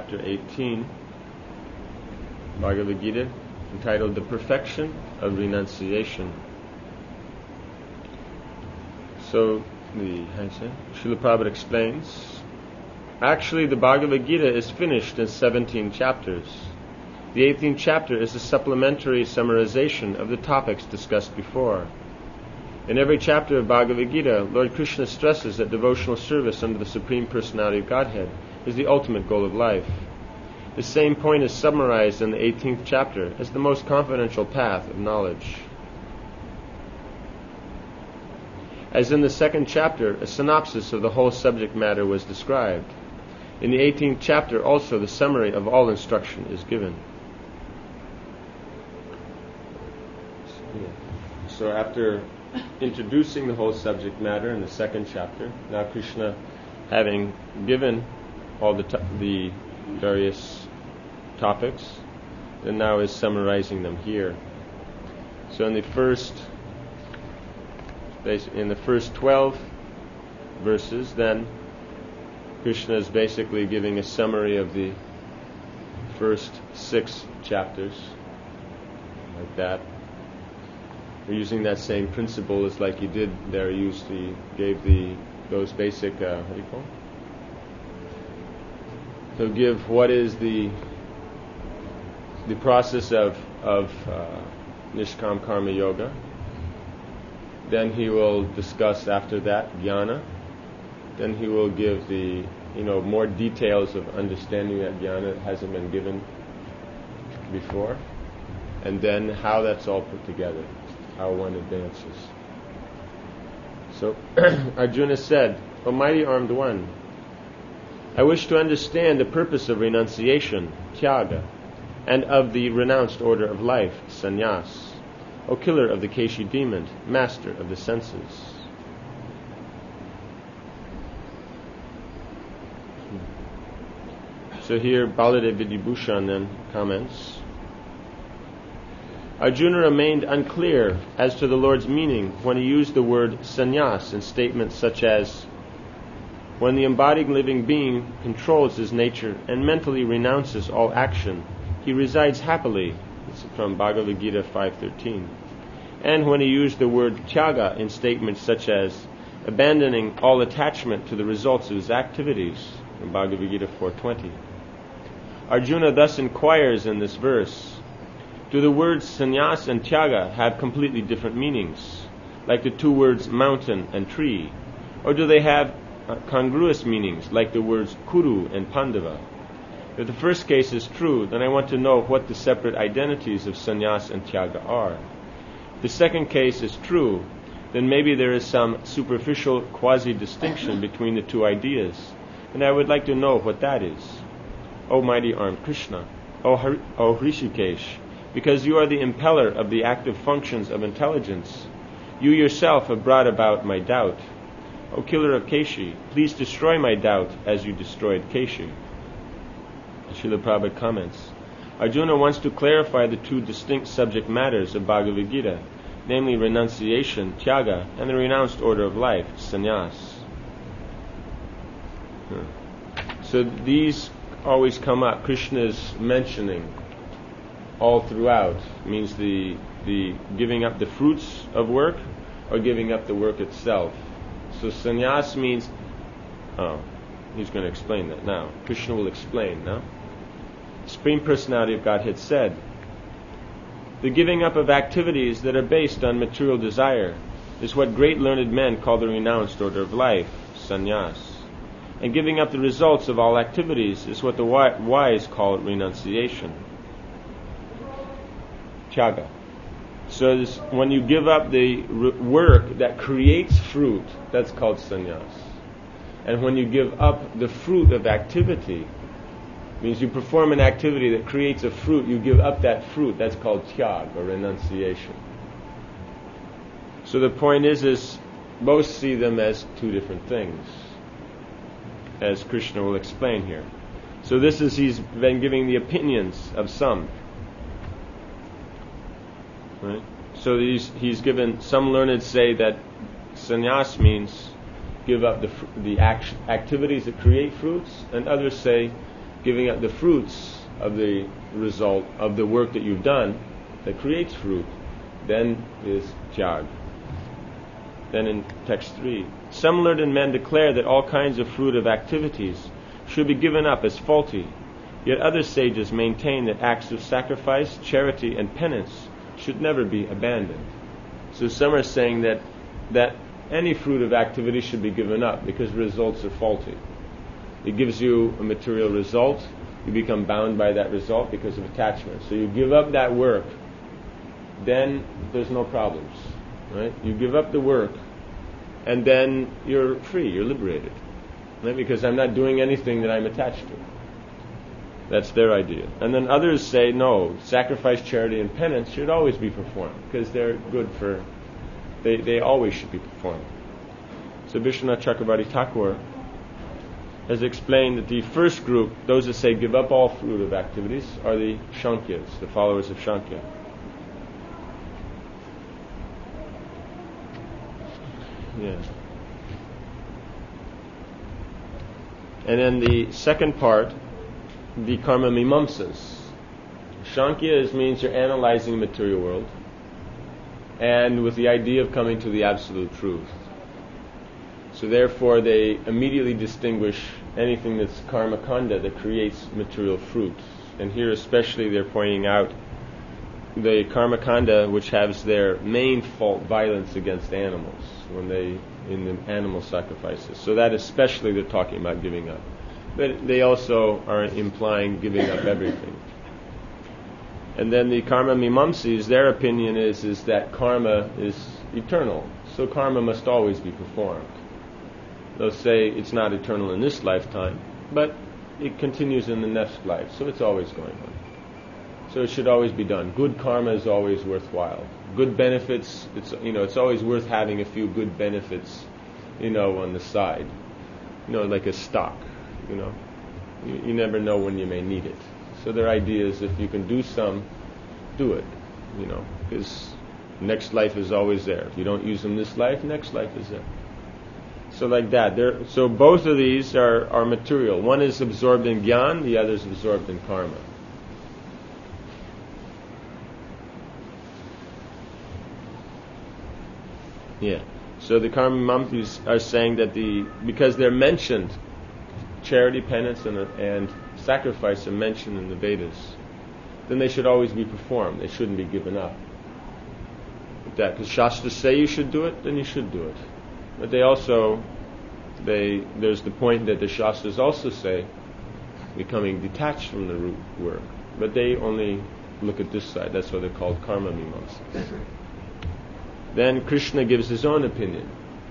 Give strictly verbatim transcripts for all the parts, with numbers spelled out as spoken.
chapter eighteen, Bhagavad Gita, entitled The Perfection of Renunciation. So, the Srila Prabhupada explains, actually the Bhagavad Gita is finished in seventeen chapters. The eighteenth chapter is a supplementary summarization of the topics discussed before. In every chapter of Bhagavad Gita, Lord Krishna stresses that devotional service under the Supreme Personality of Godhead is the ultimate goal of life. The same point is summarized in the eighteenth chapter as the most confidential path of knowledge. As in the second chapter, a synopsis of the whole subject matter was described. In the eighteenth chapter also the summary of all instruction is given. So after introducing the whole subject matter in the second chapter, now Krishna, having given all the, to- the various topics, then now is summarizing them here. So in the first in the first twelve verses, then Krishna is basically giving a summary of the first six chapters, like that. We're using that same principle as like he did there. He used the gave the those basic uh, what do you call it? So give what is the the process of of uh, Nishkam Karma Yoga. Then he will discuss after that jnana. Then he will give the you know more details of understanding that jnana that hasn't been given before, and then how that's all put together, how one advances. So Arjuna said, "O mighty armed one, I wish to understand the purpose of renunciation, tyaga, and of the renounced order of life, sannyas. O killer of the Keshi demon, master of the senses." So here Baladev Vidyabhushan then comments, Arjuna remained unclear as to the Lord's meaning when he used the word sannyas in statements such as, when the embodied living being controls his nature and mentally renounces all action, he resides happily. This is from Bhagavad Gita five thirteen. And when he used the word tyaga in statements such as abandoning all attachment to the results of his activities, in Bhagavad Gita four twenty. Arjuna thus inquires in this verse, do the words sannyas and tyaga have completely different meanings, like the two words mountain and tree? Or do they have uh, congruous meanings, like the words kuru and pandava? If the first case is true, then I want to know what the separate identities of sannyas and tyaga are. If the second case is true, then maybe there is some superficial quasi-distinction between the two ideas, and I would like to know what that is. O mighty armed Krishna, O, Har- o Hrishikesh, because you are the impeller of the active functions of intelligence, you yourself have brought about my doubt. O killer of Keshi, please destroy my doubt as you destroyed Keshi. Srila Prabhupada comments, Arjuna wants to clarify the two distinct subject matters of Bhagavad Gita, namely renunciation, tyaga, and the renounced order of life, sannyas. So these always come up. Krishna's mentioning all throughout means the the giving up the fruits of work or giving up the work itself. So sannyas means, oh, he's going to explain that now. Krishna will explain now. Supreme Personality of Godhead said, the giving up of activities that are based on material desire is what great learned men call the renounced order of life, sannyas. And giving up the results of all activities is what the wise call renunciation, tyaga. So this, when you give up the r- work that creates fruit, that's called sannyas. And when you give up the fruit of activity, means you perform an activity that creates a fruit, you give up that fruit, that's called tyag, or renunciation. So the point is, is both see them as two different things, as Krishna will explain here. So this is, he's been giving the opinions of some. Right? So he's, he's given, some learned say that sannyas means give up the the act, activities that create fruits, and others say giving up the fruits of the result of the work that you've done that creates fruit, then is tyag. Then in text three, some learned men declare that all kinds of fruit of activities should be given up as faulty, yet other sages maintain that acts of sacrifice, charity, and penance should never be abandoned. So some are saying that that any fruit of activity should be given up because results are faulty. It gives you a material result, you become bound by that result because of attachment. So you give up that work, then there's no problems. Right? You give up the work, and then you're free, you're liberated. Right? Because I'm not doing anything that I'm attached to. That's their idea. And then others say, no, sacrifice, charity, and penance should always be performed, because they're good for, they, they always should be performed. So Vishwanath Chakravarti Thakur has explained that the first group, those that say give up all fruit of activities, are the Shankyas, the followers of Shankya. Yeah. And then the second part, the karma mimamsas. Shankya is, means you're analyzing the material world, and with the idea of coming to the absolute truth. So therefore they immediately distinguish anything that's karma kanda, that creates material fruit. And here especially they're pointing out the karma kanda, which has their main fault violence against animals when they in the animal sacrifices. So that especially they're talking about giving up. But they also are implying giving up everything. And then the karma mimamsis, their opinion is is that karma is eternal, so karma must always be performed. They'll say it's not eternal in this lifetime, but it continues in the next life, so it's always going on. So it should always be done. Good karma is always worthwhile. Good benefits, it's you know, it's always worth having a few good benefits, you know, on the side. You know, like a stock, you know. You, you never know when you may need it. So their idea is if you can do some, do it, you know, because next life is always there. If you don't use them this life, next life is there. So like that. There, so both of these are, are material. One is absorbed in jnana, the other is absorbed in karma. Yeah. So the karma mimamsas are saying that the because they're mentioned, charity, penance, and, and sacrifice are mentioned in the Vedas, then they should always be performed. They shouldn't be given up. That because Shastras say you should do it, then you should do it. But they also, they there's the point that the Shastras also say becoming detached from the root work. But they only look at this side. That's why they're called karma mimamsas. Then Krishna gives his own opinion.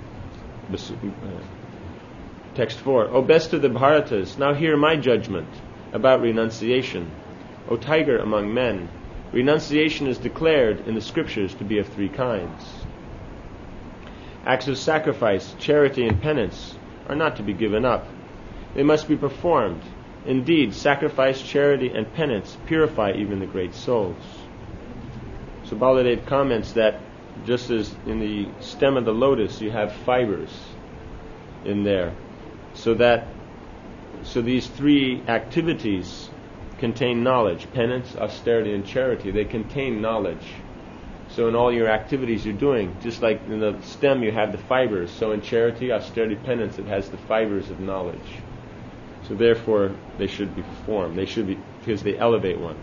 Text four. O best of the Bharatas, now hear my judgment about renunciation. O tiger among men, renunciation is declared in the scriptures to be of three kinds. Acts of sacrifice, charity, and penance are not to be given up. They must be performed. Indeed, sacrifice, charity, and penance purify even the great souls. So Baladev comments that just as in the stem of the lotus you have fibers in there, so that so these three activities contain knowledge: penance, austerity, and charity. They contain knowledge. So in all your activities you're doing, just like in the stem you have the fibers, so in charity, austerity, penance, it has the fibers of knowledge. So therefore they should be performed. They should be, because they elevate one.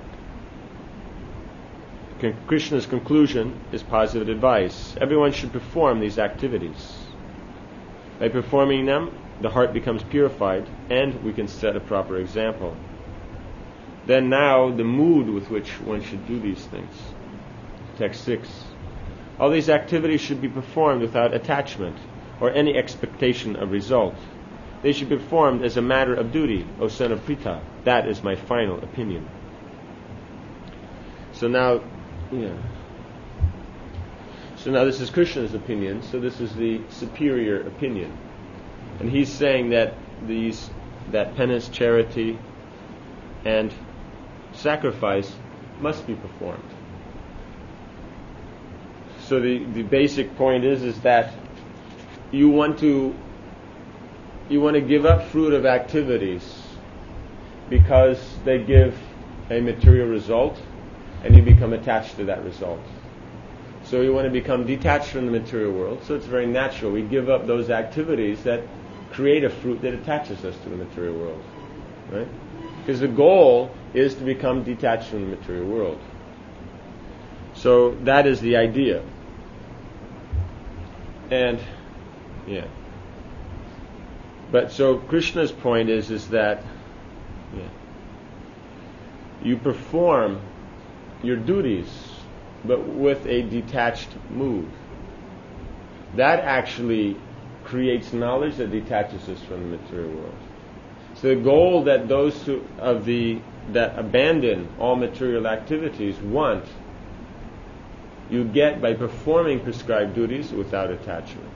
Krishna's conclusion is positive advice. Everyone should perform these activities. By performing them, the heart becomes purified, and we can set a proper example. Then now, the mood with which one should do these things. Text six. All these activities should be performed without attachment or any expectation of result. They should be performed as a matter of duty, O son of Pritha. That is my final opinion. So now, yeah. So now this is Krishna's opinion, so this is the superior opinion. And he's saying that these, that penance, charity, and sacrifice must be performed. So the, the basic point is is that you want to you want to give up fruit of activities because they give a material result, and you become attached to that result. So we want to become detached from the material world, so it's very natural. We give up those activities that create a fruit that attaches us to the material world. Right? Because the goal is to become detached from the material world. So that is the idea. And, yeah. But so Krishna's point is, is that yeah, you perform your duties, but with a detached mood. That actually creates knowledge that detaches us from the material world. So the goal that those who, of the that abandon all material activities want, you get by performing prescribed duties without attachment.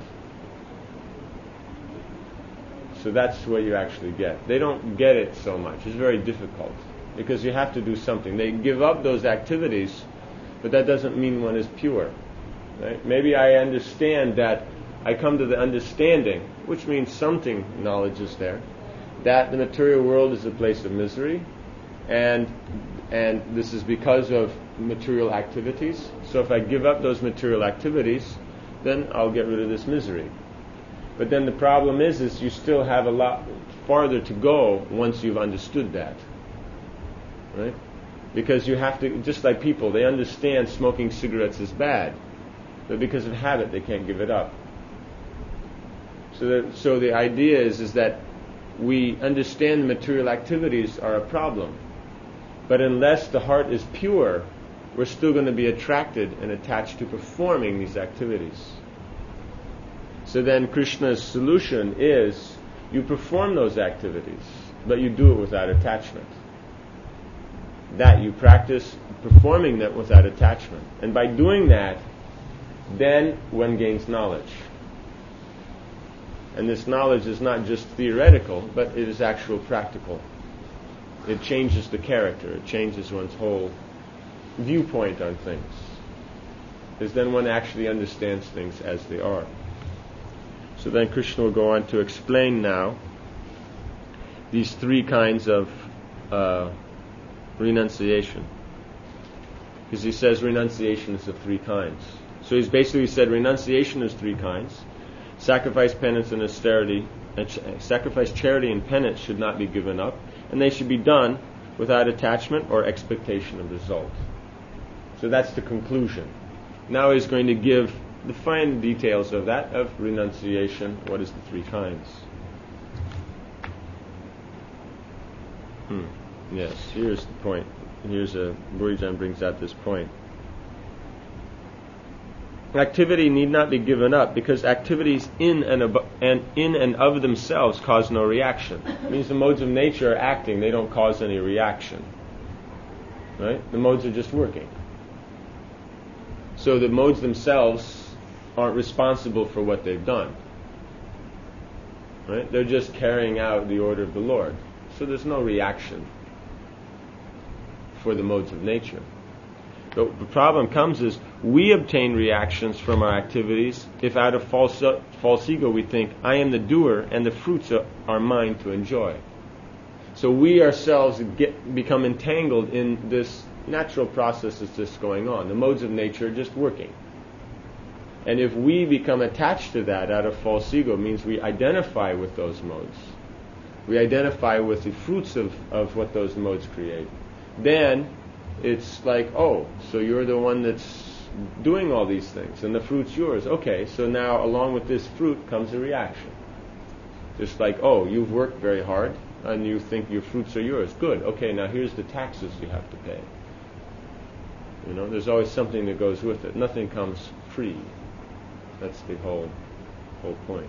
So that's what you actually get. They don't get it so much. It's very difficult because you have to do something. They give up those activities, but that doesn't mean one is pure. Right? Maybe I understand that, I come to the understanding, which means something knowledge is there, that the material world is a place of misery, and and this is because of material activities. So if I give up those material activities, then I'll get rid of this misery. But then the problem is, is you still have a lot farther to go once you've understood that. Right? Because you have to, just like people, they understand smoking cigarettes is bad, but because of habit they can't give it up. So that, so the idea is, is that we understand the material activities are a problem, but unless the heart is pure, we're still going to be attracted and attached to performing these activities. So then Krishna's solution is, you perform those activities, but you do it without attachment. That you practice performing that without attachment. And by doing that, then one gains knowledge. And this knowledge is not just theoretical, but it is actual practical. It changes the character. It changes one's whole viewpoint on things. Because then one actually understands things as they are. So then Krishna will go on to explain now these three kinds of uh, renunciation. Because he says renunciation is of three kinds. So he's basically said renunciation is three kinds. Sacrifice, penance, and austerity, and ch- sacrifice, charity, and penance should not be given up, and they should be done without attachment or expectation of result. So that's the conclusion. Now he's going to give the fine details of that, of renunciation. What is the three kinds? Hmm. Yes, here's the point. Here's a Burijan brings out this point. Activity need not be given up because activities in and, ab- and in and of themselves cause no reaction. It means the modes of nature are acting; they don't cause any reaction. Right? The modes are just working. So the modes themselves aren't responsible for what they've done. Right? They're just carrying out the order of the Lord. So there's no reaction for the modes of nature. But the problem comes is we obtain reactions from our activities if out of false, false ego we think, I am the doer and the fruits are, are mine to enjoy. So we ourselves get become entangled in this natural process that's just going on. The modes of nature are just working. And if we become attached to that out of false ego, it means we identify with those modes. We identify with the fruits of, of what those modes create. Then it's like, oh, so you're the one that's doing all these things, and the fruit's yours. Okay, so now along with this fruit comes a reaction. Just like, oh, you've worked very hard, and you think your fruits are yours. Good. Okay, now here's the taxes you have to pay. You know, there's always something that goes with it. Nothing comes free. That's the whole whole point.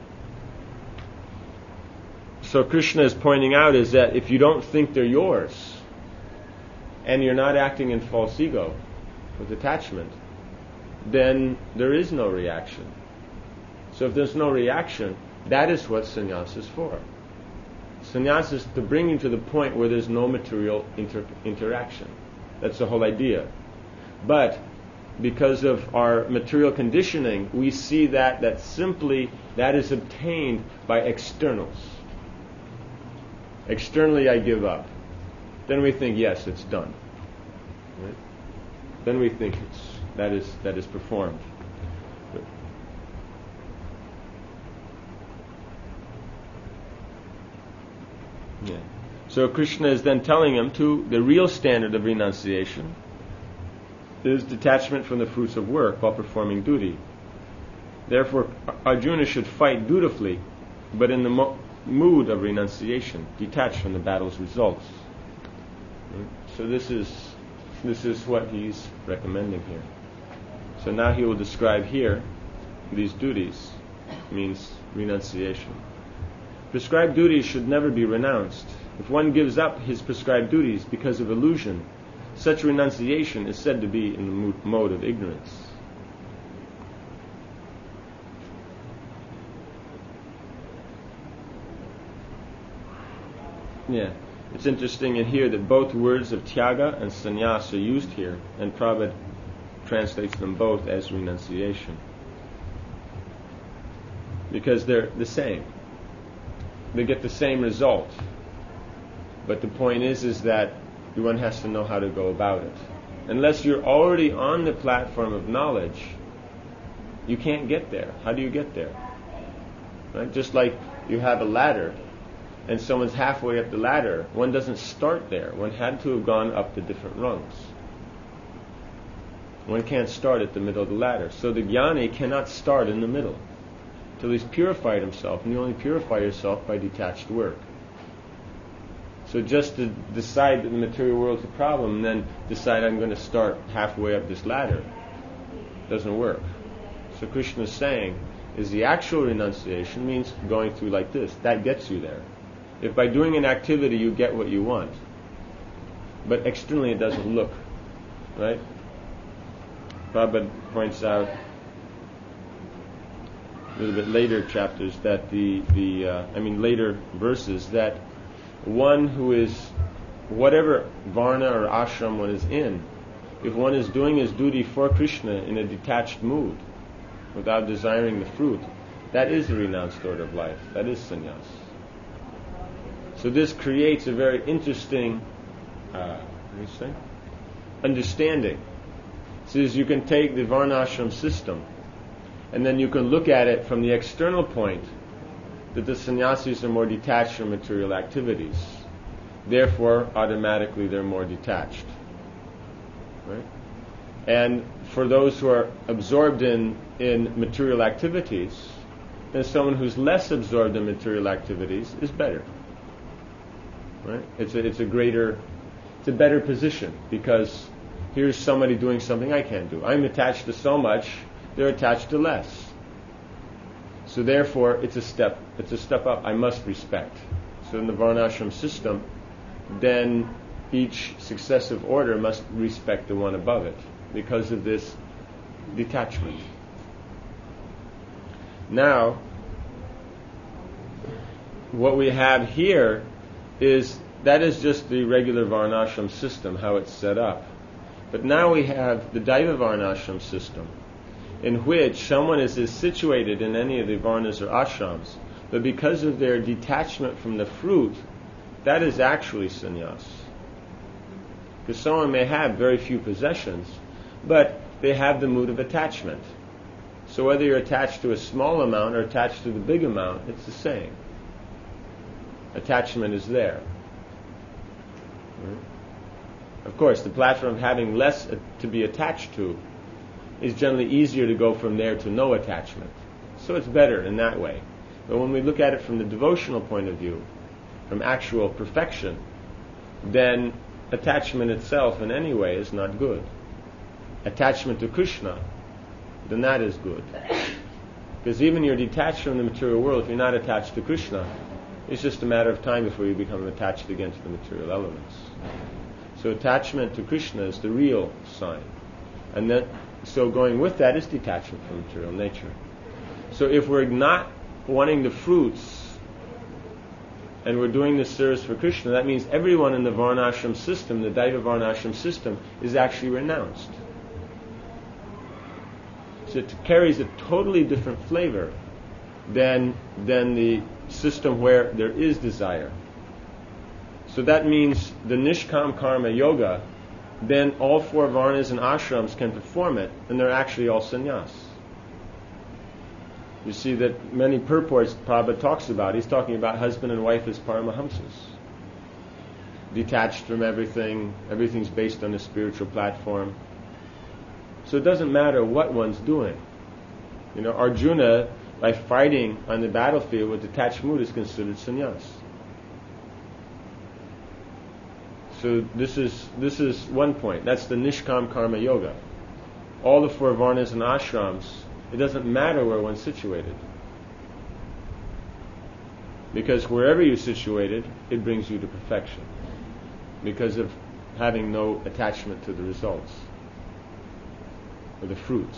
So Krishna is pointing out is that if you don't think they're yours, and you're not acting in false ego with attachment, then there is no reaction. So if there's no reaction, that is what sannyasa is for. Sannyasa is to bring you to the point where there's no material inter- interaction. That's the whole idea. But because of our material conditioning, we see that that simply that is obtained by externals. Externally I give up. then we think, yes, it's done. Right? Then we think it's, that is that is performed. But yeah. So Krishna is then telling him to the real standard of renunciation is detachment from the fruits of work while performing duty. Therefore, Arjuna should fight dutifully, but in the mo- mood of renunciation, detached from the battle's results. Right? So this is this is what he's recommending here. So now he will describe here these duties, means renunciation. Prescribed duties should never be renounced. If one gives up his prescribed duties because of illusion, such renunciation is said to be in the mo- mode of ignorance. Yeah, it's interesting in here that both words of tyaga and sannyas are used here, and Prabhupada translates them both as renunciation. Because they're the same. They get the same result. But the point is, is that one has to know how to go about it. Unless you're already on the platform of knowledge, you can't get there. How do you get there? Right? Just like you have a ladder, and someone's halfway up the ladder, one doesn't start there. One had to have gone up the different rungs. One can't start at the middle of the ladder. So the jnani cannot start in the middle till he's purified himself, and you only purify yourself by detached work. So just to decide that the material world is a problem, and then decide I'm going to start halfway up this ladder, doesn't work. So Krishna is saying, is the actual renunciation means going through like this. That gets you there. If by doing an activity you get what you want, but externally it doesn't look, right? Prabhupada points out a little bit later chapters that the, the uh, I mean later verses, that one who is, whatever varna or ashram one is in, if one is doing his duty for Krishna in a detached mood, without desiring the fruit, that is the renounced order of life. That is sannyas. So this creates a very interesting uh, what do you say? understanding. So as you can take the varnashram system, and then you can look at it from the external point, that the sannyasis are more detached from material activities. Therefore, automatically they're more detached. Right? And for those who are absorbed in, in material activities, then someone who's less absorbed in material activities is better. Right? It's a, it's a greater, it's a better position, because here's somebody doing something I can't do. I'm attached to so much, they're attached to less. So therefore, it's a step, it's a step up I must respect. So in the varnashram system, then each successive order must respect the one above it, because of this detachment. Now, what we have here is, that is just the regular varnashram system, how it's set up. But now we have the Daiva varnashram system, in which someone is, is situated in any of the varnas or ashrams, but because of their detachment from the fruit, that is actually sannyas. Because someone may have very few possessions, but they have the mood of attachment. So whether you're attached to a small amount or attached to the big amount, it's the same. Attachment is there. Right? Of course, the platform of having less to be attached to is generally easier to go from there to no attachment. So it's better in that way. But when we look at it from the devotional point of view, from actual perfection, then attachment itself in any way is not good. Attachment to Krishna, then that is good. Because even you're detached from the material world, if you're not attached to Krishna, it's just a matter of time before you become attached again to the material elements. So attachment to Krishna is the real sign. And then, so going with that is detachment from material nature. So if we're not wanting the fruits, and we're doing this service for Krishna, that means everyone in the varnashram system, the Daiva varnashram system, is actually renounced. So it carries a totally different flavor than, than the system where there is desire. So that means the Nishkam Karma Yoga, then all four varnas and ashrams can perform it, and they're actually all sannyas. You see that many purports Prabhupada talks about, he's talking about husband and wife as Paramahamsas. Detached from everything, everything's based on a spiritual platform. So it doesn't matter what one's doing. You know, Arjuna, by fighting on the battlefield with detached mood, is considered sannyas. So this is this is one point. That's the Nishkam Karma Yoga. All the four varnas and ashrams, it doesn't matter where one's situated. Because wherever you're situated, it brings you to perfection. Because of having no attachment to the results or the fruits.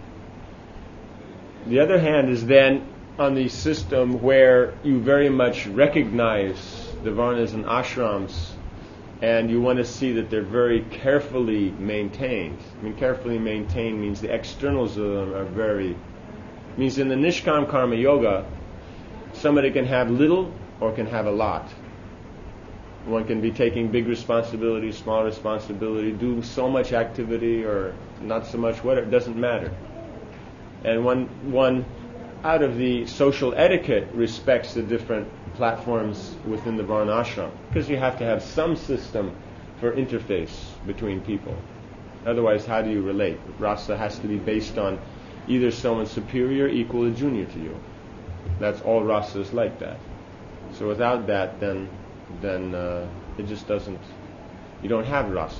The other hand is then on the system where you very much recognize the varnas and ashrams, and you want to see that they're very carefully maintained. I mean, carefully maintained means the externals of them are very... means in the Nishkam Karma Yoga, somebody can have little or can have a lot. One can be taking big responsibility, small responsibility, do so much activity or not so much, whatever, it doesn't matter. And one, one out of the social etiquette respects the different platforms within the Varna ashram, because you have to have some system for interface between people. Otherwise, how do you relate? Rasa has to be based on either someone superior, equal, or junior to you. That's all rasa is like that. So without that, then then uh, it just doesn't, you don't have rasa.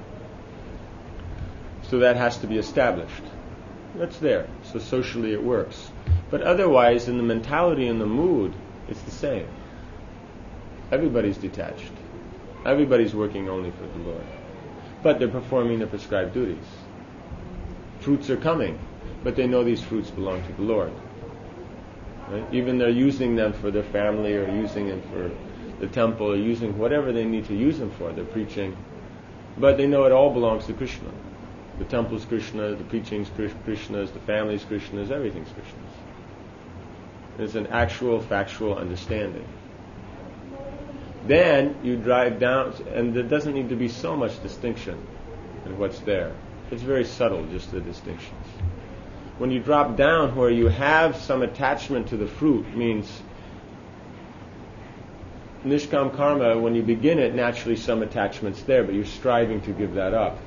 So that has to be established. That's there. So socially it works. But otherwise, in the mentality and the mood, it's the same. Everybody's detached. Everybody's working only for the Lord. But they're performing their prescribed duties. Fruits are coming, but they know these fruits belong to the Lord. Right? Even they're using them for their family, or using them for the temple, or using whatever they need to use them for. They're preaching. But they know it all belongs to Krishna. The temple's Krishna, the preaching's Krishna's, the family's Krishna's, everything's Krishna's. It's an actual, factual understanding. Then you drive down, and there doesn't need to be so much distinction in what's there. It's very subtle, just the distinctions. When you drop down where you have some attachment to the fruit, means Nishkam Karma, when you begin it, naturally some attachment's there, but you're striving to give that up.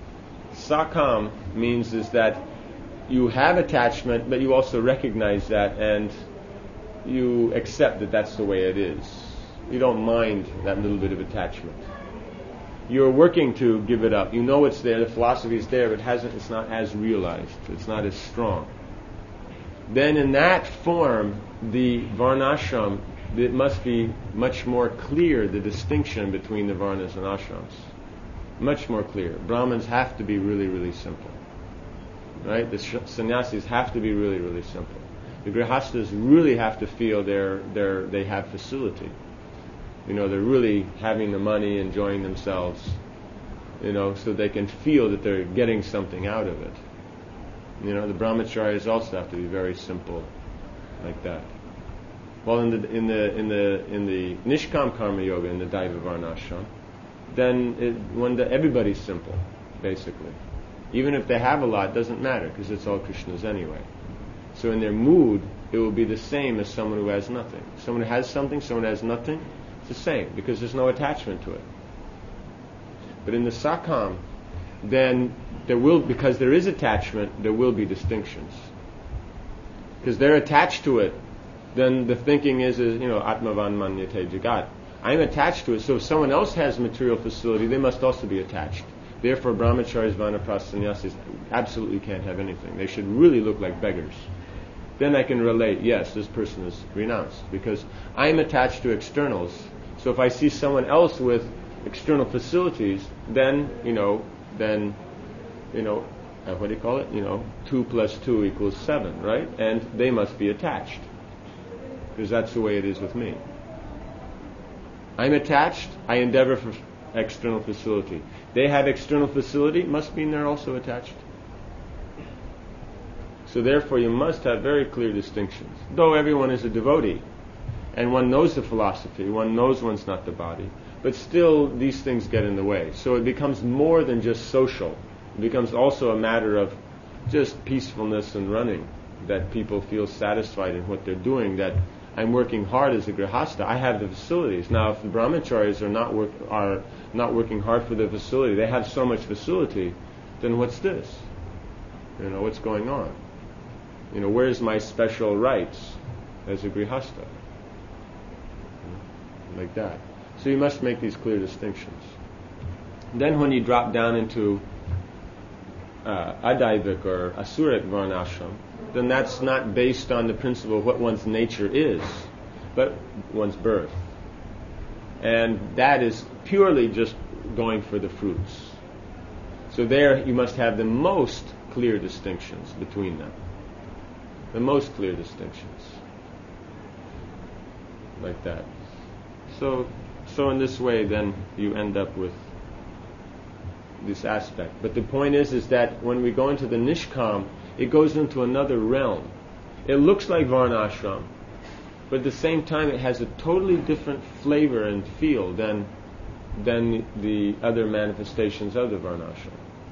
Sakam means is that you have attachment, but you also recognize that, and you accept that that's the way it is. You don't mind that little bit of attachment. You're working to give it up. You know it's there, the philosophy is there, but it hasn't, it's not as realized. It's not as strong. Then in that form, the Varnashram, it must be much more clear, the distinction between the Varnas and Ashrams. Much more clear. Brahmins have to be really, really simple. Right? The sannyasis have to be really, really simple. The grihastas really have to feel they're, they're, they have facility. You know, they're really having the money, enjoying themselves, you know, so they can feel that they're getting something out of it. You know, the brahmacharyas also have to be very simple, like that. Well, in the in the in the in the Nishkam Karma Yoga, in the Daiva Varnashram, then it, when the, everybody's simple, basically. Even if they have a lot, doesn't matter, because it's all Krishna's anyway. So in their mood, it will be the same as someone who has nothing. Someone who has something, someone who has nothing, it's the same, because there's no attachment to it. But in the Sakam, then there will, because there is attachment, there will be distinctions. Because they're attached to it, then the thinking is, is you know, Atmavan Manyate Jagat. I'm attached to it, so if someone else has material facility, they must also be attached. Therefore, brahmacharis, vanaprastha, sannyasis absolutely can't have anything. They should really look like beggars. Then I can relate, yes, this person is renounced, because I'm attached to externals. So if I see someone else with external facilities, then, you know, then, you know, uh, what do you call it? You know, two plus two equals seven, right? And they must be attached, because that's the way it is with me. I'm attached, I endeavor for external facility. They have external facility, must mean they're also attached. So therefore you must have very clear distinctions. Though everyone is a devotee, and one knows the philosophy, one knows one's not the body, but still these things get in the way. So it becomes more than just social. It becomes also a matter of just peacefulness and running, that people feel satisfied in what they're doing, that I'm working hard as a grihasta. I have the facilities. Now, if the brahmacharis are not work, are not working hard for the facility, they have so much facility, then what's this? You know, what's going on? You know, where's my special rights as a grihasta? Like that. So you must make these clear distinctions. Then when you drop down into uh, adaivik or asuric varnashram, then that's not based on the principle of what one's nature is, but one's birth. And that is purely just going for the fruits. So there you must have the most clear distinctions between them. The most clear distinctions. Like that. So, so in this way then you end up with this aspect. But the point is, is that when we go into the nishkam, it goes into another realm. It looks like varnashram, but at the same time it has a totally different flavor and feel than than the other manifestations of the varnashram.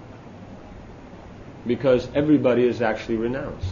Because everybody is actually renounced.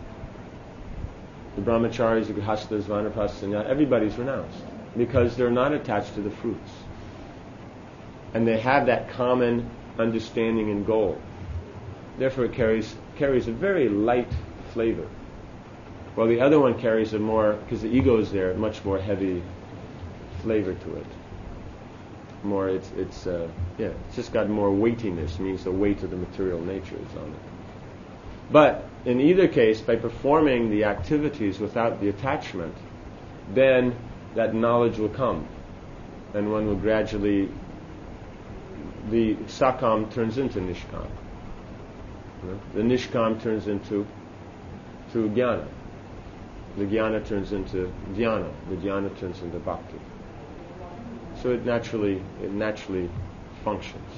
The brahmacharis, the grihastas, vanaprastha, sannyas, everybody's renounced because they're not attached to the fruits. And they have that common understanding and goal. Therefore it carries carries a very light flavor. While the other one carries a more, because the ego is there, much more heavy flavor to it. More, it's it's uh, yeah, it's just got more weightiness. Means the weight of the material nature is on it. But in either case, by performing the activities without the attachment, then that knowledge will come, and one will gradually. The sakam turns into nishkam. You know? The nishkam turns into to jnana. The jnana turns into dhyana. The dhyana turns into bhakti. So it naturally it naturally functions.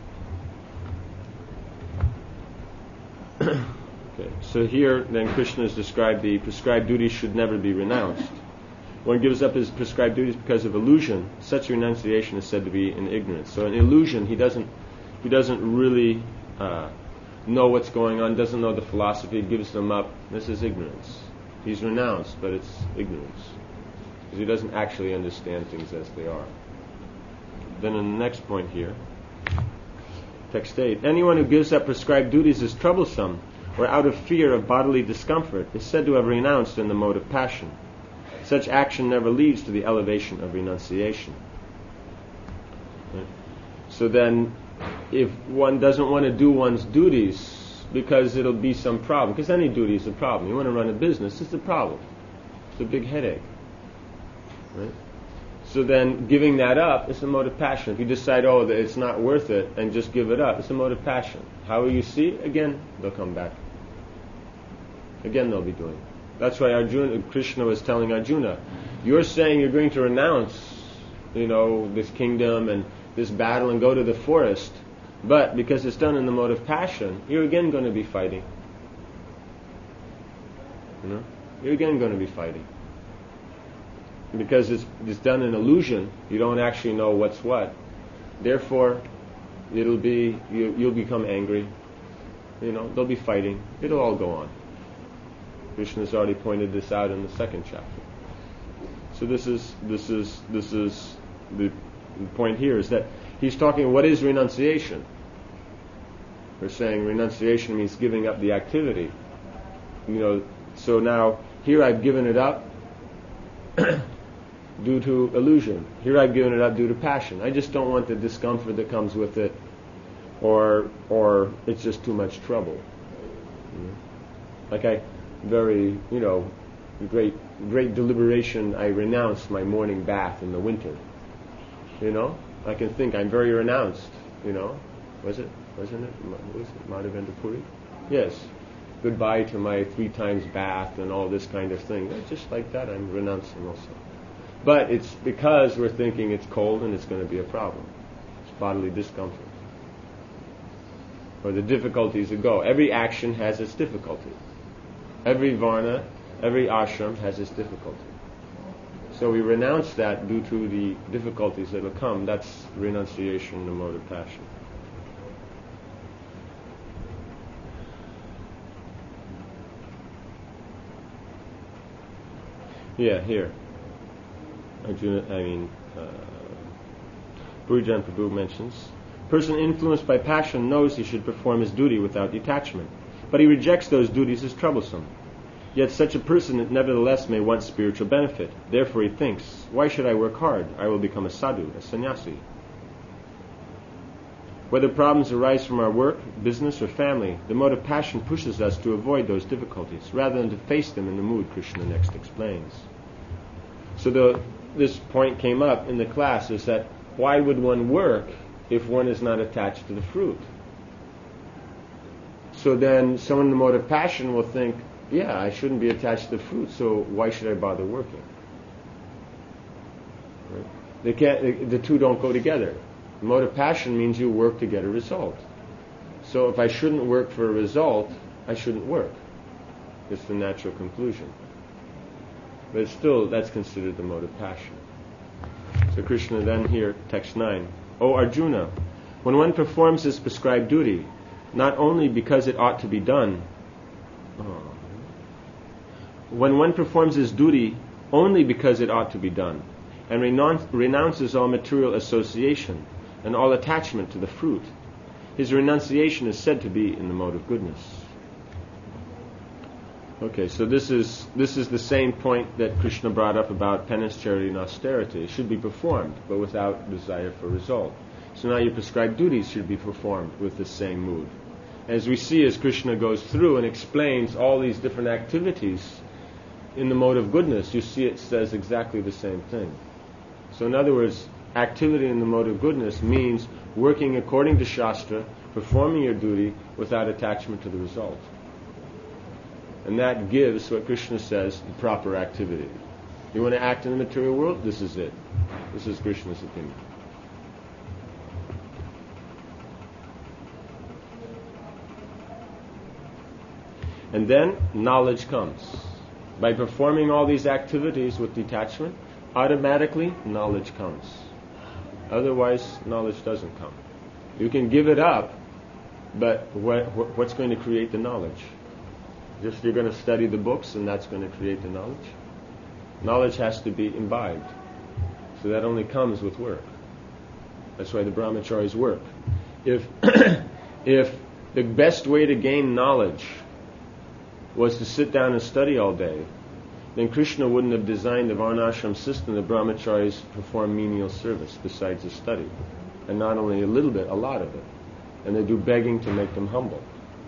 Okay. So here then Krishna has described the prescribed duties should never be renounced. One gives up his prescribed duties because of illusion. Such renunciation is said to be in ignorance. So in illusion, he doesn't he doesn't really uh, know what's going on, doesn't know the philosophy, gives them up. This is ignorance. He's renounced, but it's ignorance. Because he doesn't actually understand things as they are. Then in the next point here, text eight, anyone who gives up prescribed duties is troublesome or out of fear of bodily discomfort is said to have renounced in the mode of passion. Such action never leads to the elevation of renunciation. Right? So then, if one doesn't want to do one's duties because it'll be some problem, because any duty is a problem. You want to run a business, it's a problem. It's a big headache. Right? So then, giving that up is a mode of passion. If you decide, oh, that it's not worth it, and just give it up, it's a mode of passion. How will you see? Again, they'll come back. Again, they'll be doing it. That's why Arjuna, Krishna was telling Arjuna, you're saying you're going to renounce, you know, this kingdom and this battle and go to the forest, but because it's done in the mode of passion, you're again going to be fighting. You know, you're again going to be fighting. Because it's, it's done in illusion, you don't actually know what's what. Therefore, it'll be you, you'll become angry. You know, they'll be fighting. It'll all go on. Krishna's already pointed this out in the second chapter. So this is this is this is the, the point here is that he's talking what is renunciation. We're saying renunciation means giving up the activity. You know, so now here I've given it up due to illusion. Here I've given it up due to passion. I just don't want the discomfort that comes with it, or or it's just too much trouble. You know? Like I. Very, you know, great, great deliberation. I renounce my morning bath in the winter. You know, I can think I'm very renounced. You know, was it? Wasn't it? Was it Madhavendra Puri? Yes. Goodbye to my three times bath and all this kind of thing. Just like that, I'm renouncing also. But it's because we're thinking it's cold and it's going to be a problem. It's bodily discomfort. Or the difficulties that go. Every action has its difficulty. Every varna, every ashram has its difficulty. So we renounce that due to the difficulties that will come. That's renunciation in the mode of passion. Yeah, here. Arjuna, I mean, uh, Bhujan Prabhu mentions, person influenced by passion knows he should perform his duty without detachment, but he rejects those duties as troublesome. Yet such a person nevertheless may want spiritual benefit. Therefore he thinks, why should I work hard? I will become a sadhu, a sannyasi. Whether problems arise from our work, business, or family, the mode of passion pushes us to avoid those difficulties, rather than to face them in the mood Krishna next explains. So the, this point came up in the class, is that why would one work if one is not attached to the fruit? So then someone in the mode of passion will think, yeah, I shouldn't be attached to the fruit, so why should I bother working? Right? They can't, the two don't go together. The mode of passion means you work to get a result. So if I shouldn't work for a result, I shouldn't work. It's the natural conclusion. But still, that's considered the mode of passion. So Krishna then here, text nine, O Arjuna, when one performs his prescribed duty, not only because it ought to be done, oh, when one performs his duty only because it ought to be done, and renounce, renounces all material association and all attachment to the fruit, his renunciation is said to be in the mode of goodness. Okay, so this is this is the same point that Krishna brought up about penance, charity, and austerity. It should be performed, but without desire for result. So now your prescribed duties should be performed with the same mood. As we see, as Krishna goes through and explains all these different activities in the mode of goodness, you see it says exactly the same thing. So in other words, activity in the mode of goodness means working according to Shastra, performing your duty without attachment to the result. And that gives, what Krishna says, the proper activity. You want to act in the material world? This is it. This is Krishna's opinion. And then knowledge comes. By performing all these activities with detachment, automatically knowledge comes. Otherwise, knowledge doesn't come. You can give it up, but what, what's going to create the knowledge? Just you're going to study the books and that's going to create the knowledge? Knowledge has to be imbibed. So that only comes with work. That's why the brahmacharis work. If, if the best way to gain knowledge was to sit down and study all day, then Krishna wouldn't have designed the varnashram system that brahmacharis perform menial service besides the study. And not only a little bit, a lot of it. And they do begging to make them humble.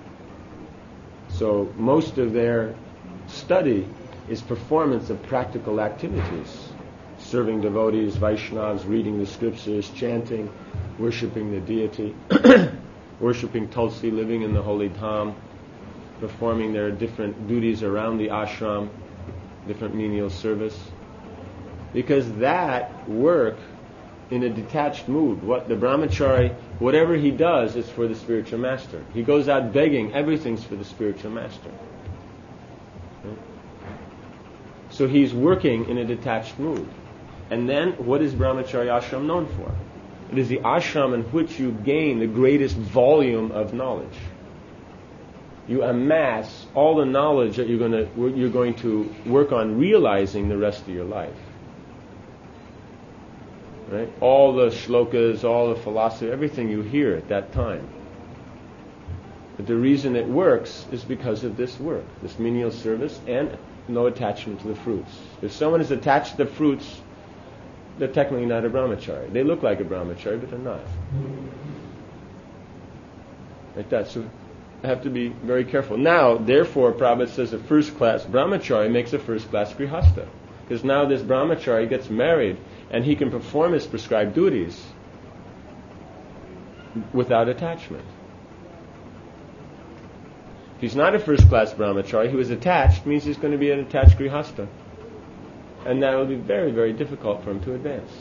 So most of their study is performance of practical activities. Serving devotees, Vaishnavas, reading the scriptures, chanting, worshipping the deity, worshipping Tulsi, living in the holy dham, performing their different duties around the ashram, different menial service. Because that work in a detached mood, what the brahmachari, whatever he does is for the spiritual master. He goes out begging, everything's for the spiritual master. Right? So he's working in a detached mood. And then, what is brahmachari ashram known for? It is the ashram in which you gain the greatest volume of knowledge. You amass all the knowledge that you're going to you're going to work on realizing the rest of your life. Right? All the shlokas, all the philosophy, everything you hear at that time. But the reason it works is because of this work, this menial service, and no attachment to the fruits. If someone is attached to the fruits, they're technically not a brahmachari. They look like a brahmachari, but they're not. Like that. So I have to be very careful. Now, therefore, Prabhupada says a first-class brahmachari makes a first-class grihastha. Because now this brahmachari gets married and he can perform his prescribed duties without attachment. If he's not a first-class brahmachari, he was attached, means he's going to be an attached grihastha. And that will be very, very difficult for him to advance.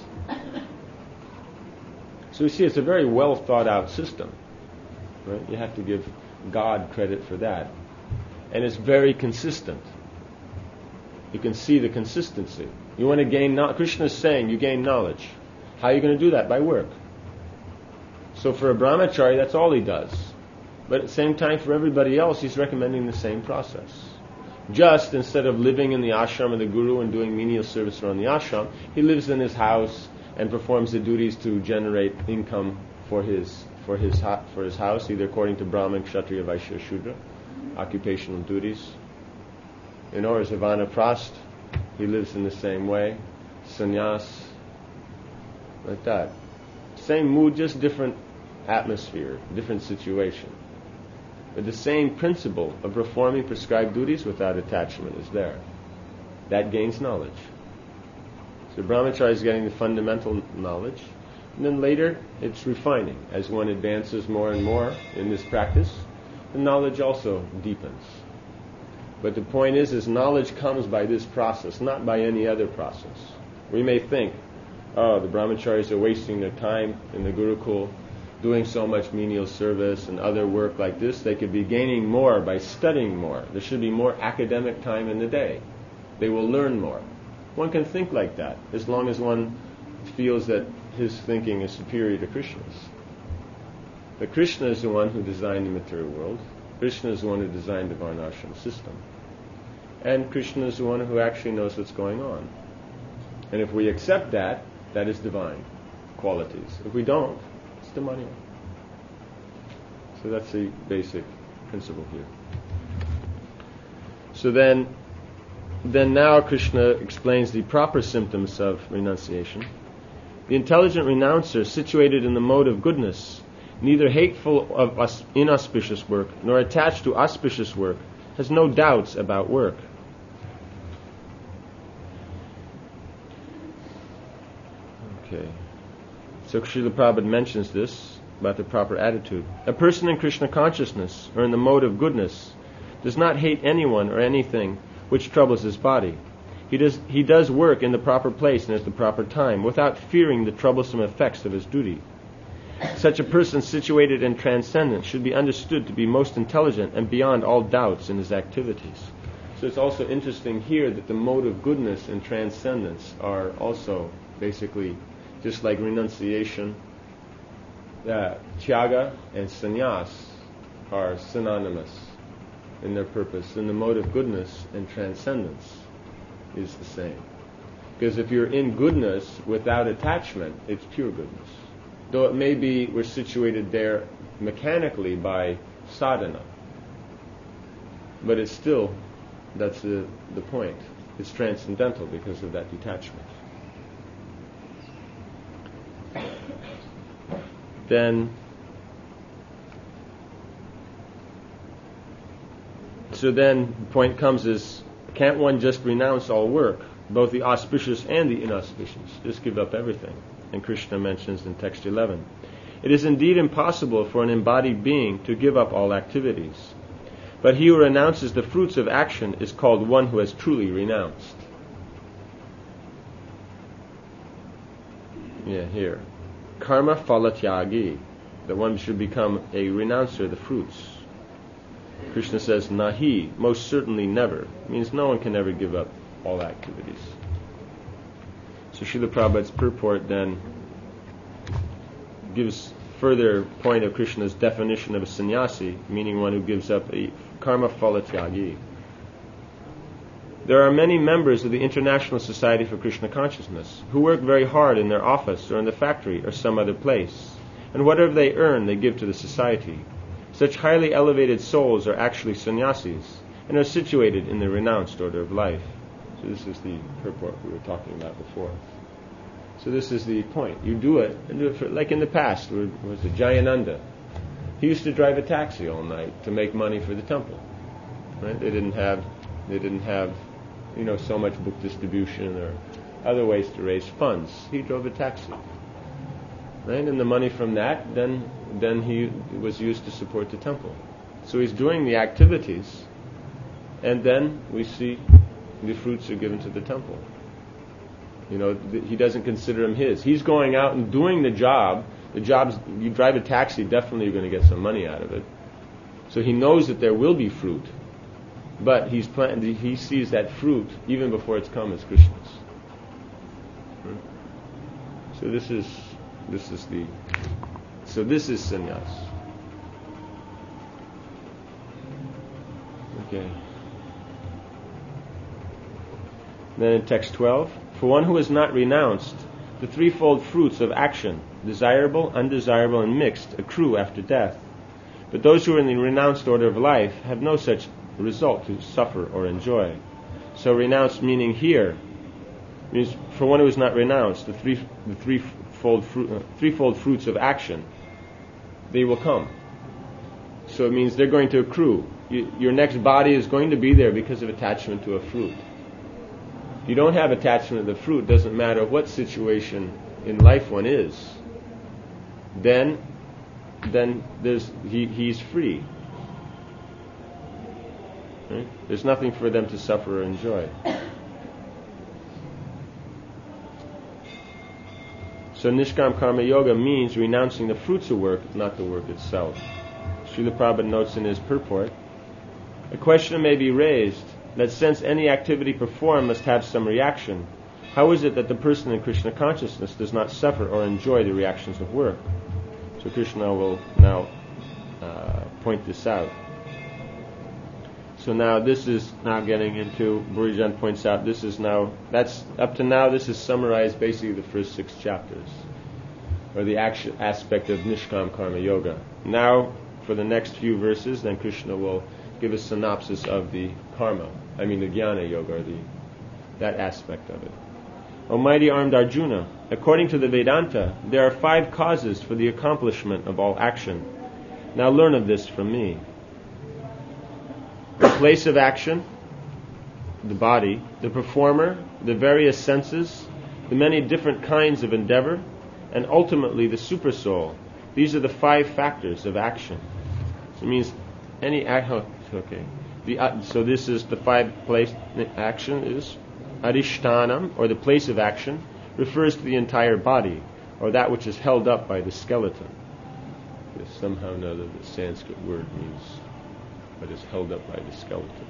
So you see, it's a very well thought out system. Right? You have to give God credit for that. And it's very consistent. You can see the consistency. You want to gain knowledge. Krishna is saying you gain knowledge. How are you going to do that? By work. So for a brahmachari, that's all he does. But at the same time, for everybody else, he's recommending the same process. Just instead of living in the ashram of the guru and doing menial service around the ashram, he lives in his house and performs the duties to generate income for his for his for his house, either according to Brahmin, Kshatriya, Vaishya, Shudra, occupational duties. You know, as a Vanaprastha, he lives in the same way. Sannyas, like that. Same mood, just different atmosphere, different situation. But the same principle of performing prescribed duties without attachment is there. That gains knowledge. So brahmachari is getting the fundamental knowledge, and then later it's refining. As one advances more and more in this practice, the knowledge also deepens. But the point is, is knowledge comes by this process, not by any other process. We may think, oh, the brahmacharis are wasting their time in the Gurukul, doing so much menial service and other work like this. They could be gaining more by studying more. There should be more academic time in the day. They will learn more. One can think like that, as long as one feels that his thinking is superior to Krishna's. But Krishna is the one who designed the material world. Krishna is the one who designed the varnashram system. And Krishna is the one who actually knows what's going on. And if we accept that, that is divine qualities. If we don't, it's demoniac. So that's the basic principle here. So then, then now Krishna explains the proper symptoms of renunciation. The intelligent renouncer, situated in the mode of goodness, neither hateful of us inauspicious work, nor attached to auspicious work, has no doubts about work. Okay. So Srila Prabhupada mentions this about the proper attitude. A person in Krishna consciousness, or in the mode of goodness, does not hate anyone or anything which troubles his body. He does, he does work in the proper place and at the proper time, without fearing the troublesome effects of his duty. Such a person situated in transcendence should be understood to be most intelligent and beyond all doubts in his activities. So it's also interesting here that the mode of goodness and transcendence are also basically just like renunciation. Uh, Tyaga and sannyas are synonymous in their purpose, and the mode of goodness and transcendence is the same. Because if you're in goodness without attachment, it's pure goodness. Though it may be we're situated there mechanically by sadhana, but it's still, that's the, the point. It's transcendental because of that detachment. Then, so then the point comes is, can't one just renounce all work, both the auspicious and the inauspicious? Just give up everything. And Krishna mentions in text eleven, it is indeed impossible for an embodied being to give up all activities. But he who renounces the fruits of action is called one who has truly renounced. Yeah, here. Karma phalatyagi. That one should become a renouncer of the fruits. Krishna says, nahi, most certainly never. It means no one can ever give up all activities. So Srila Prabhupada's purport then gives further point of Krishna's definition of a sannyasi, meaning one who gives up a karma phalatyagi. There are many members of the International Society for Krishna Consciousness who work very hard in their office or in the factory or some other place, and whatever they earn they give to the society. Such highly elevated souls are actually sannyasis and are situated in the renounced order of life. So this is the purport we were talking about before. So this is the point. You do it, and do it for, like in the past, there was the Jayananda. He used to drive a taxi all night to make money for the temple. Right? They didn't have, they didn't have, you know, so much book distribution or other ways to raise funds. He drove a taxi. Right? And the money from that, then, then he was used to support the temple. So he's doing the activities, and then we see the fruits are given to the temple. You know, th- he doesn't consider them his. He's going out and doing the job. The job's, you drive a taxi, definitely you're going to get some money out of it. So he knows that there will be fruit, but he's plan- he sees that fruit even before it's come as Krishna's. So this is this is the so this is sannyas. Okay. Then in text twelve, for one who has not renounced, the threefold fruits of action, desirable, undesirable, and mixed, accrue after death. But those who are in the renounced order of life have no such result to suffer or enjoy. So renounced meaning here means for one who is not renounced, the three the threefold fruit, uh, threefold fruits of action, they will come. So it means they're going to accrue. You, your next body is going to be there because of attachment to a fruit. If you don't have attachment to the fruit, doesn't matter what situation in life one is, then then there's he he's free. Right? There's nothing for them to suffer or enjoy. So Nishkam Karma Yoga means renouncing the fruits of work, not the work itself. Srila Prabhupada notes in his purport, a question may be raised that since any activity performed must have some reaction, how is it that the person in Krishna consciousness does not suffer or enjoy the reactions of work? So Krishna will now uh, point this out. So now this is now getting into, Burijan points out, this is now, that's, up to now this is summarized basically the first six chapters, or the action aspect of Nishkam Karma Yoga. Now, for the next few verses, then Krishna will give a synopsis of the karma, I mean the Jnana Yoga, or the, that aspect of it. Almighty armed Arjuna, according to the Vedanta, there are five causes for the accomplishment of all action. Now learn of this from me. The place of action, the body, the performer, the various senses, the many different kinds of endeavor, and ultimately the supersoul. These are the five factors of action. So it means any act. Oh, okay. The, uh, so this is the five place action is Adhishtanam, or the place of action, refers to the entire body, or that which is held up by the skeleton. Because somehow or another the Sanskrit word means what is held up by the skeleton.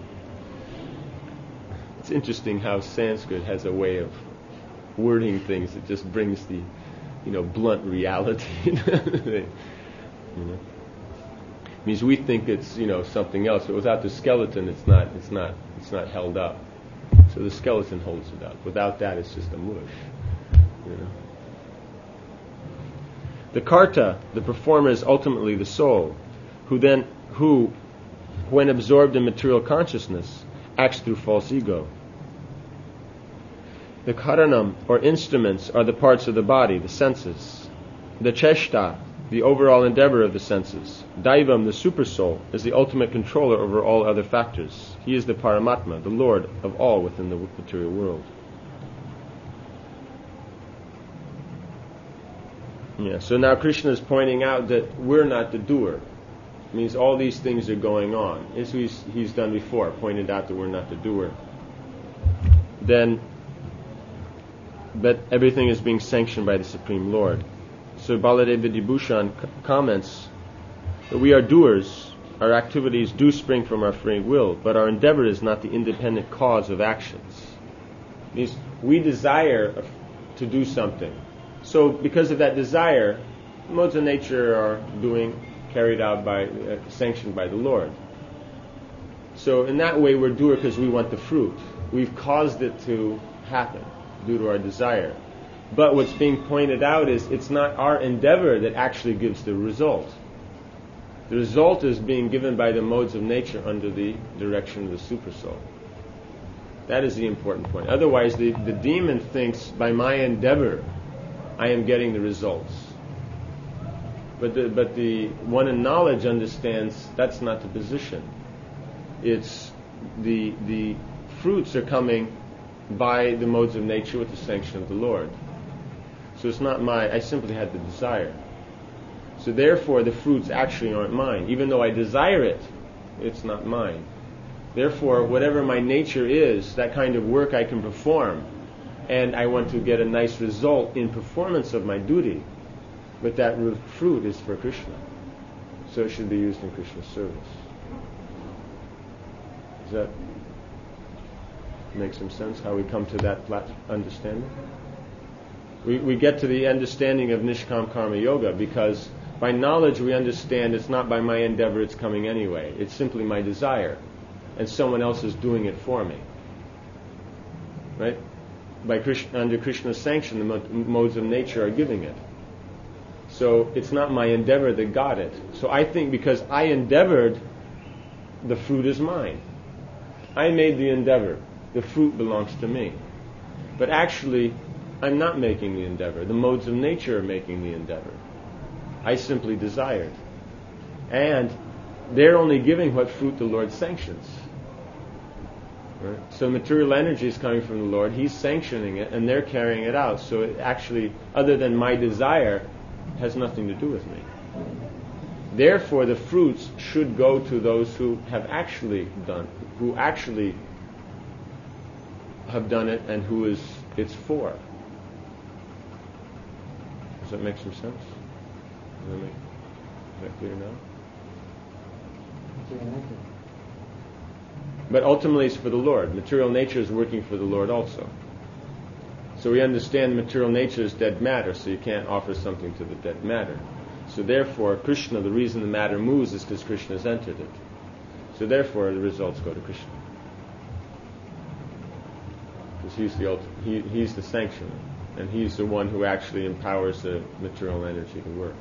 It's interesting how Sanskrit has a way of wording things that just brings the, you know, blunt reality. you know? It means we think it's, you know, something else, but without the skeleton, it's not, it's not, it's not held up. So the skeleton holds it up. Without that, it's just a mush. You know? The karta, the performer, is ultimately the soul, who then, who, when absorbed in material consciousness, acts through false ego. The karanam, or instruments, are the parts of the body, the senses. The cheshta, the overall endeavor of the senses. Daivam, the supersoul, is the ultimate controller over all other factors. He is the Paramatma, the Lord of all within the material world. Yeah, so now Krishna is pointing out that we're not the doer. It means all these things are going on. As he's, he's done before, pointed out that we're not the doer. Then, but everything is being sanctioned by the Supreme Lord. So Baladeva Vibhushan c- comments that we are doers. Our activities do spring from our free will, but our endeavor is not the independent cause of actions. It means we desire to do something. So because of that desire, modes of nature are doing, carried out by, uh, sanctioned by the Lord. So in that way we're doer because we want the fruit. We've caused it to happen due to our desire. But what's being pointed out is it's not our endeavor that actually gives the result. The result is being given by the modes of nature under the direction of the supersoul. That is the important point. Otherwise, the, the demon thinks by my endeavor I am getting the results. But the, but the one in knowledge understands that's not the position. It's the the fruits are coming by the modes of nature with the sanction of the Lord. So it's not my, I simply had the desire. So therefore the fruits actually aren't mine. Even though I desire it, it's not mine. Therefore, whatever my nature is, that kind of work I can perform, and I want to get a nice result in performance of my duty, but that fruit is for Krishna. So it should be used in Krishna's service. Does that make some sense, how we come to that flat understanding? We, we get to the understanding of Nishkam Karma Yoga because by knowledge we understand it's not by my endeavor it's coming anyway. It's simply my desire. And someone else is doing it for me. Right? By Krishna, under Krishna's sanction, the mo- modes of nature are giving it. So it's not my endeavor that got it. So I think because I endeavored, the fruit is mine. I made the endeavor. The fruit belongs to me. But actually, I'm not making the endeavor. The modes of nature are making the endeavor. I simply desired. And they're only giving what fruit the Lord sanctions. Right? So material energy is coming from the Lord. He's sanctioning it, and they're carrying it out. So it actually, other than my desire, has nothing to do with me. Therefore, the fruits should go to those who have actually done, who actually have done it, and who is it's for. Does that make some sense? Does that, make, is that clear now? But ultimately it's for the Lord. Material nature is working for the Lord also. So we understand material nature is dead matter, so you can't offer something to the dead matter. So therefore, Krishna, the reason the matter moves is because Krishna has entered it. So therefore, the results go to Krishna. Because he's the ulti- he, he's the sanctioner, and he's the one who actually empowers the material energy to work.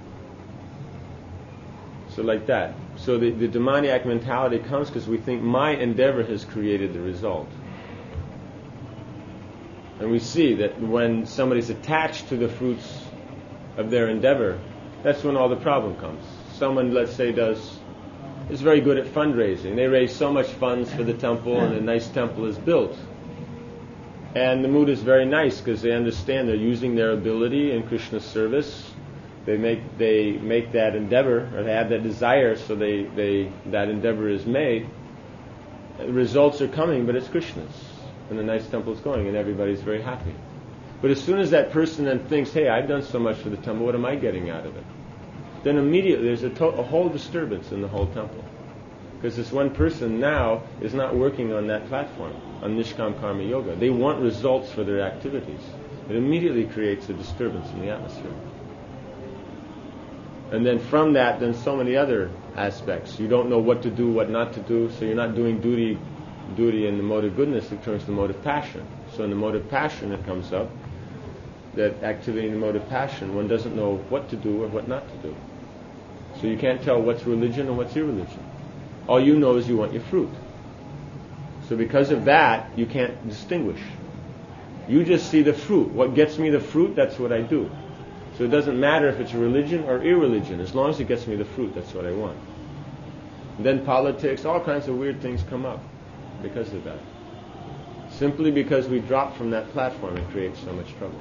So like that. So the, the demoniac mentality comes because we think my endeavor has created the result. And we see that when somebody's attached to the fruits of their endeavor, that's when all the problem comes. Someone, let's say, does is very good at fundraising. They raise so much funds for the temple, and a nice temple is built. And the mood is very nice because they understand they're using their ability in Krishna's service. They make they make that endeavor, or they have that desire, so they, they that endeavor is made. The results are coming, but it's Krishna's. And the nice temple is going, and everybody's very happy. But as soon as that person then thinks, hey, I've done so much for the temple, what am I getting out of it? Then immediately there's a, to- a whole disturbance in the whole temple. Because this one person now is not working on that platform, on Nishkam Karma Yoga. They want results for their activities. It immediately creates a disturbance in the atmosphere. And then from that, then so many other aspects. You don't know what to do, what not to do, so you're not doing duty duty in the mode of goodness, it turns to the mode of passion. So in the mode of passion it comes up, that activity in the mode of passion, one doesn't know what to do or what not to do. So you can't tell what's religion and what's irreligion. All you know is you want your fruit. So because of that, you can't distinguish. You just see the fruit. What gets me the fruit, that's what I do. So it doesn't matter if it's religion or irreligion. As long as it gets me the fruit, that's what I want. And then politics, all kinds of weird things come up because of that. Simply because we drop from that platform, it creates so much trouble.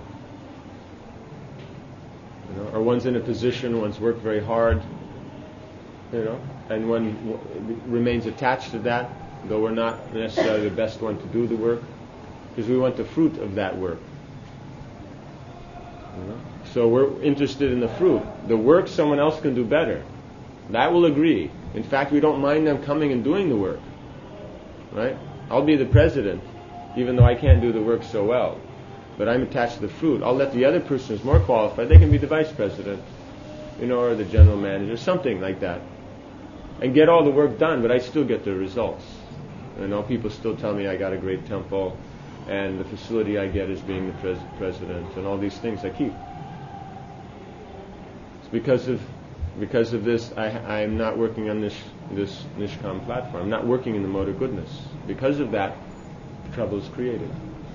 You know, or one's in a position, one's worked very hard, you know, and one w- remains attached to that, though we're not necessarily the best one to do the work, because we want the fruit of that work. You know? So we're interested in the fruit. The work someone else can do better. That will agree. In fact, we don't mind them coming and doing the work. Right? I'll be the president, even though I can't do the work so well. But I'm attached to the fruit. I'll let the other person who's more qualified, they can be the vice president, you know, or the general manager, something like that. And get all the work done, but I still get the results. You know, people still tell me I got a great temple, and the facility I get is being the pres- president, and all these things I keep. It's because of because of this, I, I am not working on this this Nishkam platform. I'm not working in the mode of goodness. Because of that, trouble is created.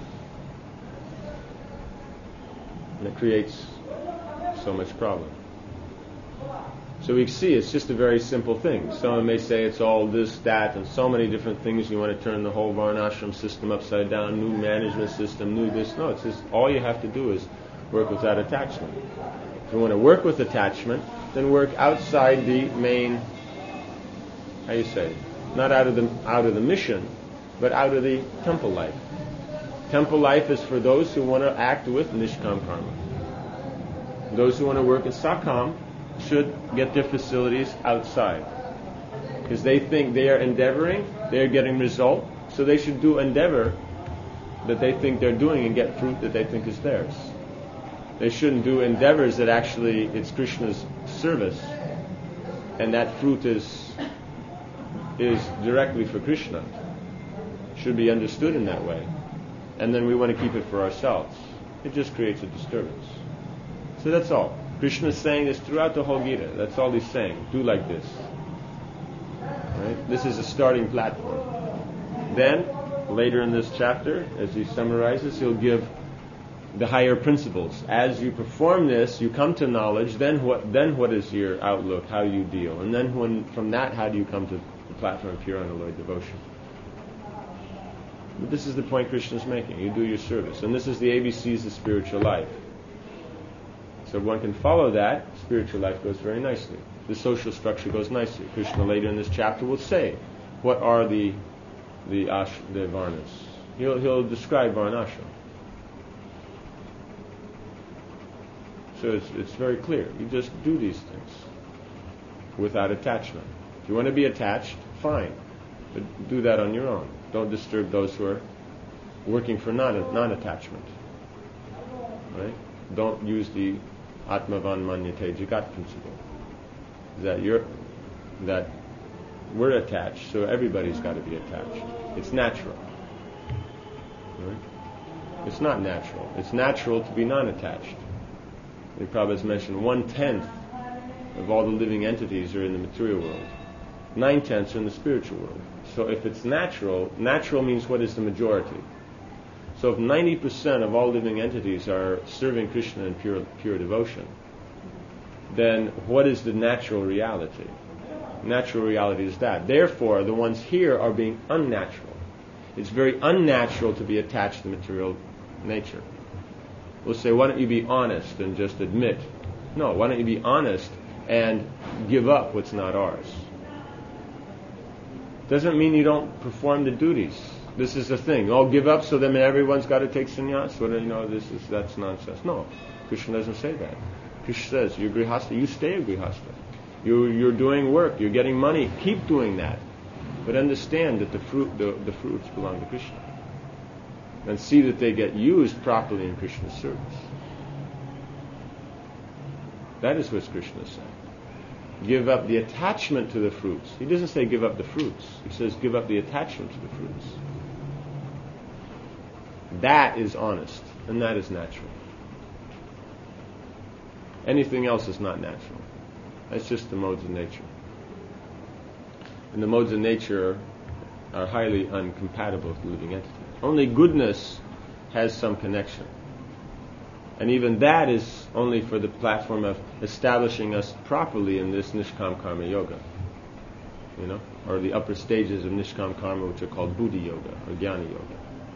And it creates so much problem. So we see it's just a very simple thing. Someone may say it's all this, that, and so many different things. You want to turn the whole Varnashram system upside down, new management system, new this. No, it's just all you have to do is work without attachment. If you want to work with attachment, then work outside the main, how you say, not out of the out of the mission, but out of the temple life. Temple life is for those who want to act with Nishkam Karma. Those who want to work at Sakam should get their facilities outside. Because they think they are endeavoring, they are getting result, so they should do endeavor that they think they're doing and get fruit that they think is theirs. They shouldn't do endeavors that actually it's Krishna's service, and that fruit is is directly for Krishna. Should be understood in that way. And then we want to keep it for ourselves. It just creates a disturbance. So that's all. Krishna is saying this throughout the whole Gita. That's all he's saying. Do like this. Right? This is a starting platform. Then, later in this chapter, as he summarizes, he'll give the higher principles. As you perform this, you come to knowledge. Then what? Then what is your outlook? How you deal? And then, when from that, how do you come to the platform of pure unalloyed devotion? But this is the point Krishna is making. You do your service, and this is the A B Cs of spiritual life. So if one can follow that, spiritual life goes very nicely. The social structure goes nicely. Krishna later in this chapter will say, what are the the ash, the varnas? He'll he'll describe varnashram. So it's it's very clear. You just do these things without attachment. If you want to be attached, fine, but do that on your own. Don't disturb those who are working for non non-attachment. Right? Don't use the Atmavan Manyate Jagat principle. That you're that we're attached, so everybody's got to be attached. It's natural. Right? It's not natural. It's natural to be non-attached. The Prabhupada has mentioned one-tenth of all the living entities are in the material world. Nine-tenths are in the spiritual world. So if it's natural, natural means what is the majority. So if ninety percent of all living entities are serving Krishna in pure, pure devotion, then what is the natural reality? Natural reality is that. Therefore, the ones here are being unnatural. It's very unnatural to be attached to material nature. We'll say, why don't you be honest and just admit? No, why don't you be honest and give up what's not ours? Doesn't mean you don't perform the duties. This is the thing. Oh, give up, so then everyone's got to take sannyas? Well, you know, this is that's nonsense. No, Krishna doesn't say that. Krishna says, you're grihasta, you stay a grihasta. You, you're doing work, you're getting money, keep doing that. But understand that the fruit, the, the fruits belong to Krishna. And see that they get used properly in Krishna's service. That is what Krishna is saying. Give up the attachment to the fruits. He doesn't say give up the fruits. He says give up the attachment to the fruits. That is honest, and that is natural. Anything else is not natural. That's just the modes of nature. And the modes of nature are highly incompatible with the living entity. Only goodness has some connection. And even that is only for the platform of establishing us properly in this Nishkam Karma Yoga. You know? Or the upper stages of Nishkam Karma, which are called Buddhi Yoga or Jnana Yoga.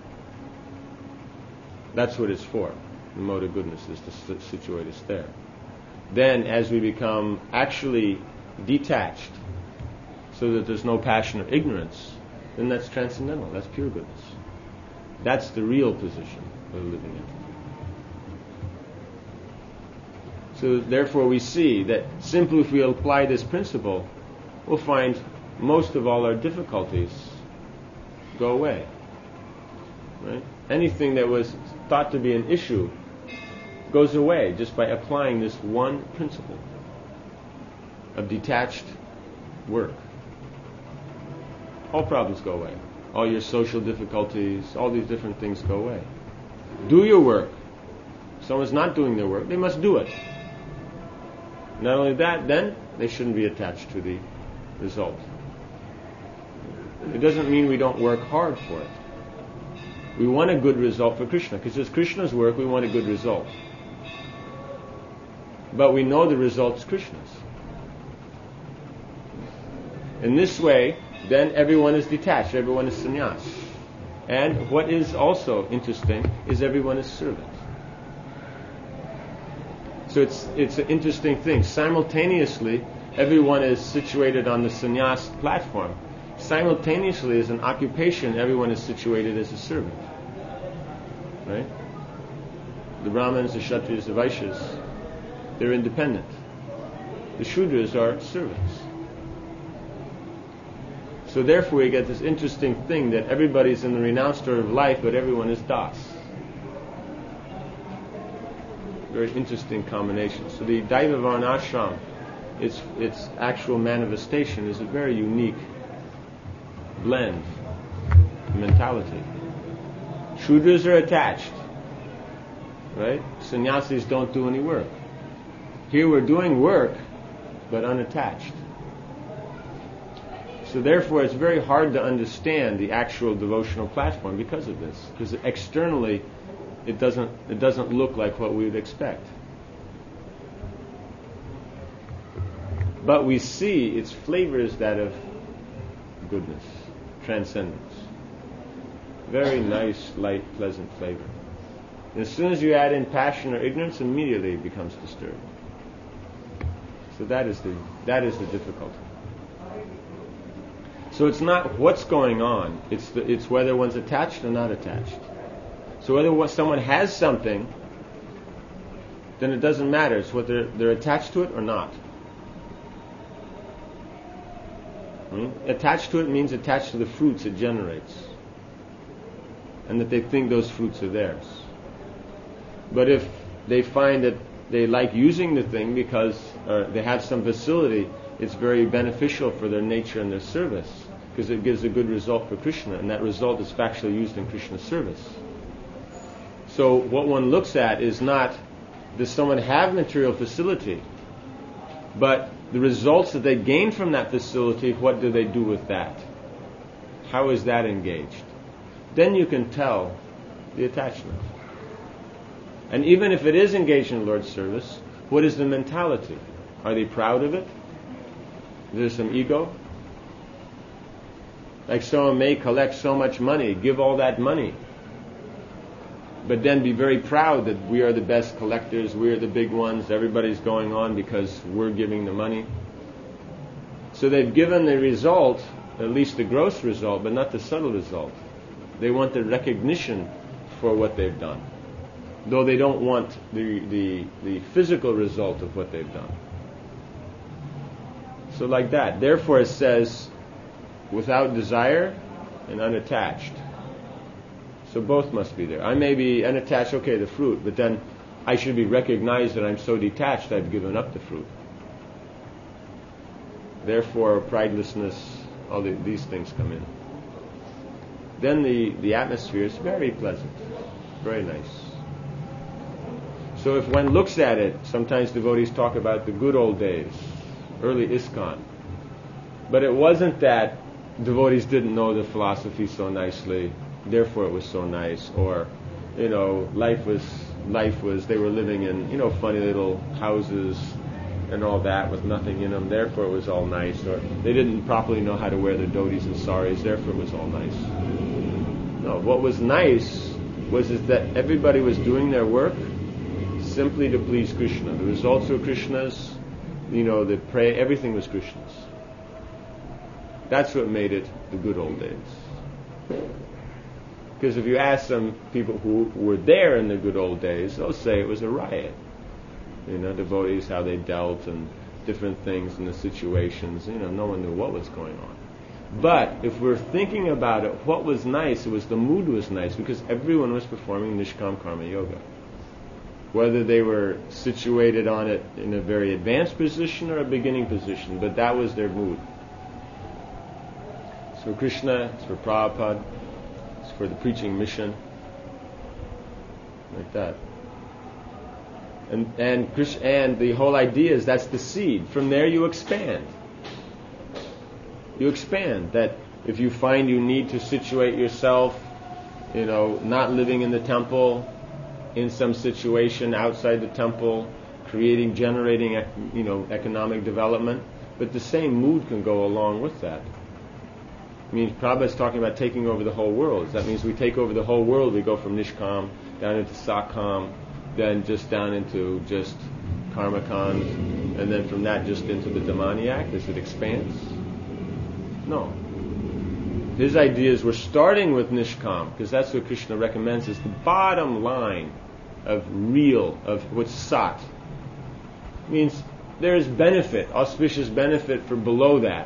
That's what it's for. The mode of goodness is to situate us there. Then, as we become actually detached, so that there's no passion or ignorance, then that's transcendental. That's pure goodness. That's the real position of the living entity. So therefore we see that simply if we apply this principle, we'll find most of all our difficulties go away. Right? Anything that was thought to be an issue goes away just by applying this one principle of detached work. All problems go away. All your social difficulties, all these different things go away. Do your work. If someone's not doing their work, they must do it. Not only that, then they shouldn't be attached to the result. It doesn't mean we don't work hard for it. We want a good result for Krishna, because it's Krishna's work, we want a good result. But we know the result's Krishna's. In this way, then everyone is detached, everyone is sannyas. And what is also interesting is everyone is servant. So it's it's an interesting thing. Simultaneously, everyone is situated on the sannyas platform. Simultaneously, as an occupation, everyone is situated as a servant. Right? The Brahmins, the Kshatriyas, the Vaishyas, they're independent. The Shudras are servants. So therefore we get this interesting thing that everybody's in the renounced order of life, but everyone is das. very interesting combination. So the Daiva Varnashram, its its actual manifestation is a very unique blend mentality. Shudras are attached, right? Sannyasis don't do any work. Here we're doing work, but unattached. So therefore it's very hard to understand the actual devotional platform because of this. Because externally it doesn't it doesn't look like what we would expect. But we see its flavor is that of goodness, transcendence. Very nice, light, pleasant flavor. And as soon as you add in passion or ignorance, immediately it becomes disturbed. So that is the that is the difficulty. So it's not what's going on, it's the, it's whether one's attached or not attached. So whether someone has something, then it doesn't matter. It's whether they're attached to it or not. Hmm? Attached to it means attached to the fruits it generates, and that they think those fruits are theirs. But if they find that they like using the thing because uh, they have some facility, it's very beneficial for their nature and their service, because it gives a good result for Krishna, and that result is factually used in Krishna's service. So what one looks at is not, does someone have material facility, but the results that they gain from that facility, what do they do with that? How is that engaged? Then you can tell the attachment. And even if it is engaged in the Lord's service, what is the mentality? Are they proud of it? Is there some ego? Like someone may collect so much money, give all that money, but then be very proud that we are the best collectors, we are the big ones, everybody's going on because we're giving the money. So they've given the result, at least the gross result, but not the subtle result. They want the recognition for what they've done, though they don't want the, the, the physical result of what they've done. So like that. Therefore it says, without desire and unattached. So both must be there. I may be unattached, okay, the fruit, but then I should be recognized that I'm so detached I've given up the fruit. Therefore, pridelessness, all the, these things come in. Then the, the atmosphere is very pleasant, very nice. So if one looks at it, sometimes devotees talk about the good old days, early ISKCON. But it wasn't that devotees didn't know the philosophy so nicely, therefore it was so nice, or, you know, life was, life was, they were living in, you know, funny little houses and all that with nothing in them, therefore it was all nice, or they didn't properly know how to wear their dhotis and saris, therefore it was all nice. No, what was nice was is that everybody was doing their work simply to please Krishna. The results were Krishna's, you know, the pray, everything was Krishna's. That's what made it the good old days. Because if you ask some people who were there in the good old days, they'll say it was a riot. You know, devotees, how they dealt and different things in the situations. You know, no one knew what was going on. But if we're thinking about it, what was nice, it was the mood was nice because everyone was performing Nishkam Karma Yoga. Whether they were situated on it in a very advanced position or a beginning position, but that was their mood. It's for Krishna, it's for Prabhupada, it's for the preaching mission, like that. And and and the whole idea is that's the seed. From there you expand. You expand. That if you find you need to situate yourself, you know, not living in the temple, in some situation outside the temple, creating, generating, you know, economic development, but the same mood can go along with that. I mean, Prabhupada's talking about taking over the whole world. That means we take over the whole world. We go from Nishkam down into Sakam, then just down into just Karmakand, and then from that just into the demoniac as it expands. No. His idea is we're starting with Nishkam, because that's what Krishna recommends as the bottom line of real, of what's sat. It means there is benefit, auspicious benefit for below that.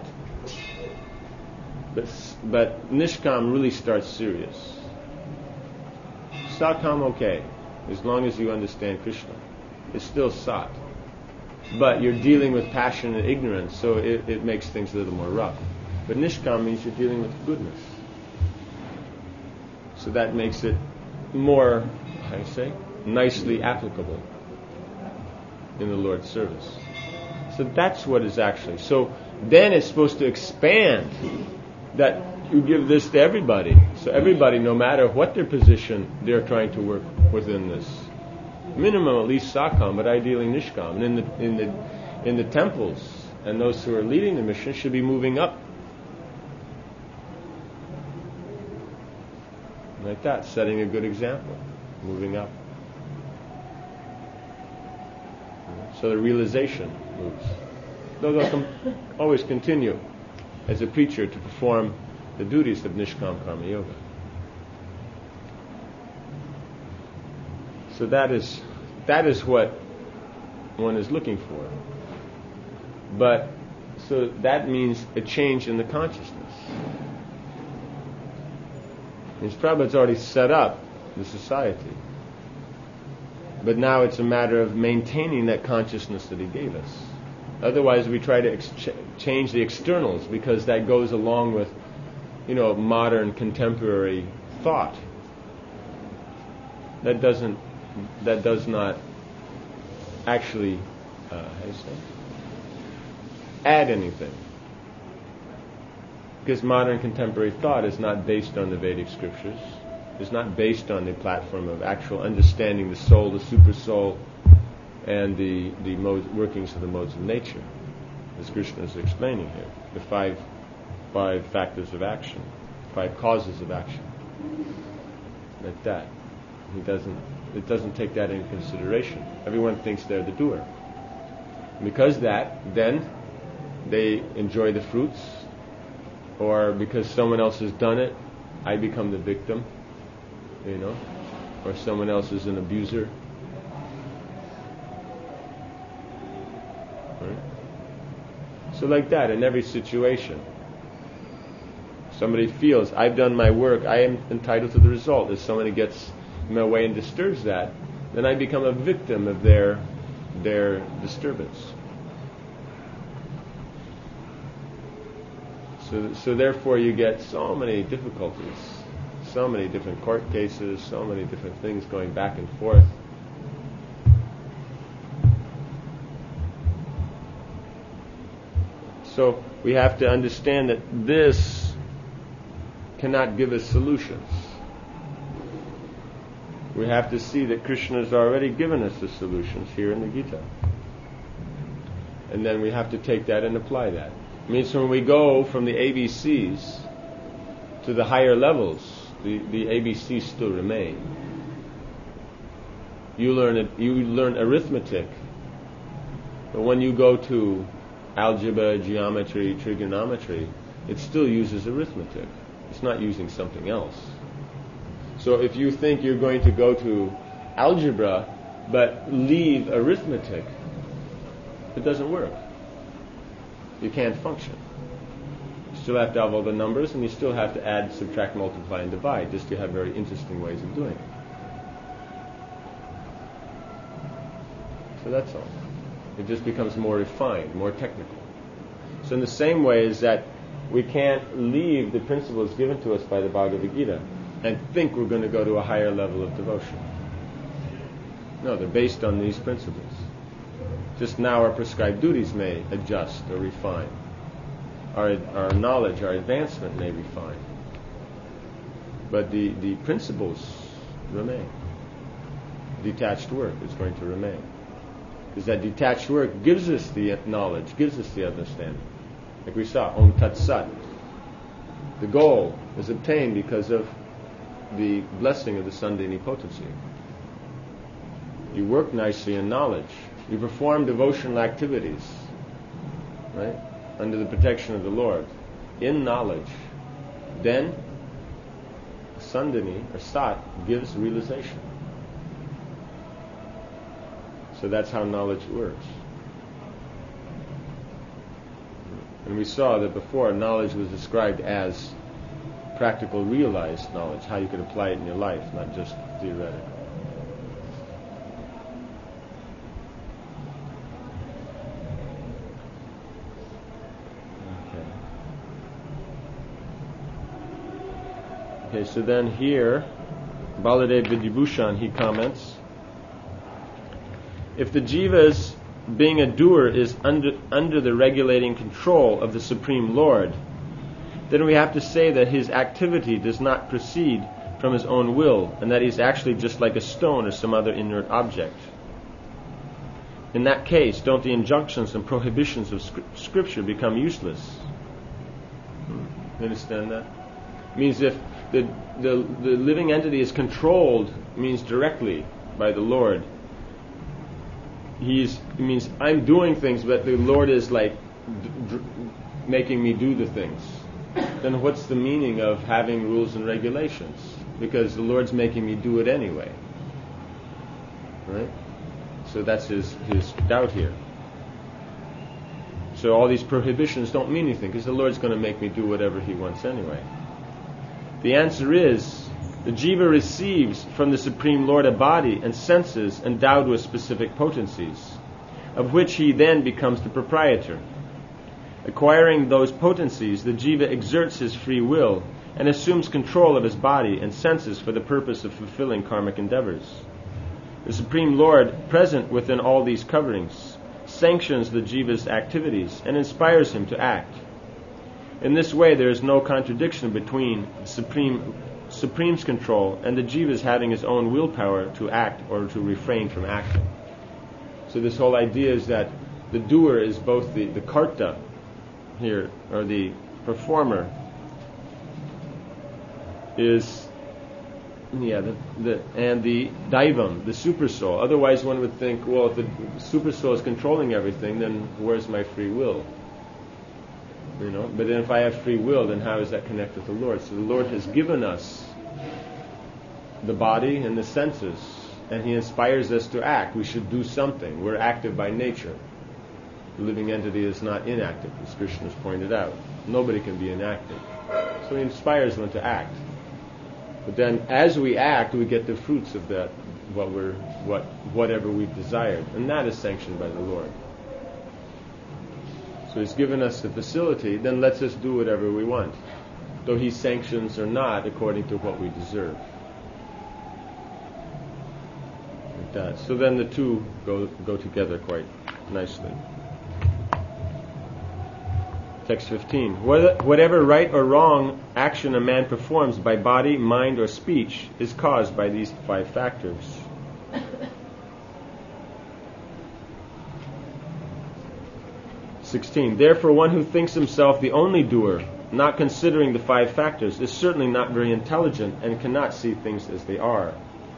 But, but Nishkam really starts serious. Sakam okay, as long as you understand Krishna. is still sat. But you're dealing with passion and ignorance, so it, it makes things a little more rough. But nishkam means you're dealing with goodness. So that makes it more, how do you say, nicely applicable in the Lord's service. So that's what is actually. So then it's supposed to expand, that you give this to everybody. So everybody, no matter what their position, they're trying to work within this. Minimum at least sakam, but ideally nishkam. And in the in the in the temples, and those who are leading the mission should be moving up. Like that, setting a good example, moving up. So the realization moves. Though they'll com- always continue as a preacher to perform the duties of Nishkam Karma Yoga. So that is that is what one is looking for. But so that means a change in the consciousness. Means Prabhupada's already set up the society. But now it's a matter of maintaining that consciousness that he gave us. Otherwise we try to ex- change the externals, because that goes along with, you know, modern contemporary thought. That doesn't, that does not actually, uh, how do you say, add anything. Because modern contemporary thought is not based on the Vedic scriptures. It's not based on the platform of actual understanding the soul, the super soul, and the the modes, workings of the modes of nature, as Krishna is explaining here. The five five factors of action, five causes of action. Like that. He doesn't. It doesn't take that into consideration. Everyone thinks they're the doer. Because that, then they enjoy the fruits. Or because someone else has done it, I become the victim, you know, or someone else is an abuser. Right? So like that, in every situation, somebody feels, I've done my work, I am entitled to the result. If somebody gets in my way and disturbs that, then I become a victim of their their disturbance. So, so therefore you get so many difficulties, so many different court cases, so many different things going back and forth. So we have to understand that this cannot give us solutions. We have to see that Krishna has already given us the solutions here in the Gita. And then we have to take that and apply that. It means when we go from the A B Cs to the higher levels, the, the A B Cs still remain. You learn it, you learn arithmetic, but when you go to algebra, geometry, trigonometry, it still uses arithmetic. It's not using something else. So if you think you're going to go to algebra but leave arithmetic, it doesn't work. You can't function. You still have to have all the numbers, and you still have to add, subtract, multiply, and divide, just to have very interesting ways of doing it. So that's all. It just becomes more refined, more technical. So in the same way as that we can't leave the principles given to us by the Bhagavad Gita and think we're going to go to a higher level of devotion. No, they're based on these principles. Just now our prescribed duties may adjust or refine. Our, our knowledge, our advancement may refine. But the, the principles remain. Detached work is going to remain. Because that detached work gives us the knowledge, gives us the understanding. Like we saw, Om Tat Sat. The goal is obtained because of the blessing of the Sandhini potency. You work nicely in knowledge. You perform devotional activities, right, under the protection of the Lord, in knowledge. Then, Sandhini, or Sat, gives realization. So that's how knowledge works. And we saw that before, knowledge was described as practical, realized knowledge, how you could apply it in your life, not just theoretical. Okay, so then here, Baladev Vidyabhushan, he comments, if the jiva's being a doer is under, under the regulating control of the Supreme Lord, then we have to say that his activity does not proceed from his own will, and that he's actually just like a stone or some other inert object. In that case, don't the injunctions and prohibitions of scrip- Scripture become useless? Hmm. You understand that? It means if the, the, the living entity is controlled, means directly by the Lord, He's, it means I'm doing things, but the Lord is like d- d- making me do the things. Then what's the meaning of having rules and regulations? Because the Lord's making me do it anyway. Right? So that's his, his doubt here. So all these prohibitions don't mean anything, because the Lord's going to make me do whatever He wants anyway. The answer is, the jiva receives from the Supreme Lord a body and senses endowed with specific potencies, of which he then becomes the proprietor. Acquiring those potencies, the jiva exerts his free will and assumes control of his body and senses for the purpose of fulfilling karmic endeavors. The Supreme Lord, present within all these coverings, sanctions the jiva's activities and inspires him to act. In this way, there is no contradiction between the Supreme Supreme's control and the jiva's having his own willpower to act or to refrain from acting. So this whole idea is that the doer is both the, the karta here, or the performer, is yeah, the, the and the daivam, the super soul. Otherwise one would think, well, if the super soul is controlling everything, then where's my free will? You know, but then if I have free will, then how is that connected to the Lord? So the Lord has given us the body and the senses, and He inspires us to act. We should do something. We're active by nature. The living entity is not inactive, as Krishna has pointed out. Nobody can be inactive. So He inspires one to act. But then, as we act, we get the fruits of that, what we're, what, whatever we've desired, and that is sanctioned by the Lord. So He's given us the facility, then lets us do whatever we want, though He sanctions or not according to what we deserve. Like that. So then the two go go together quite nicely. Text fifteen. Whatever right or wrong action a man performs by body, mind, or speech is caused by these five factors. sixteen. Therefore, one who thinks himself the only doer, not considering the five factors, is certainly not very intelligent and cannot see things as they are.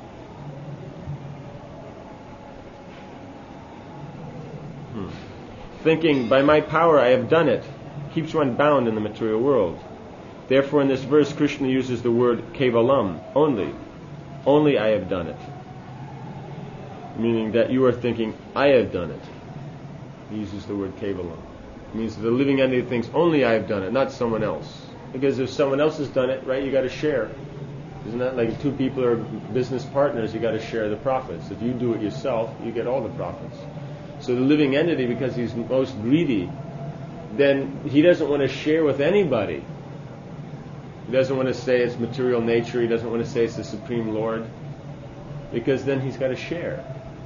Hmm. Thinking, by my power I have done it, keeps one bound in the material world. Therefore, in this verse, Krishna uses the word kevalam, only. Only I have done it. Meaning that you are thinking, I have done it. He uses the word kevalam. It means that the living entity thinks only I have done it, not someone else. Because if someone else has done it, right, you got to share. Isn't that like if two people are business partners, you got to share the profits. If you do it yourself, you get all the profits. So the living entity, because he's most greedy, then he doesn't want to share with anybody. He doesn't want to say it's material nature. He doesn't want to say it's the Supreme Lord, because then he's got to share.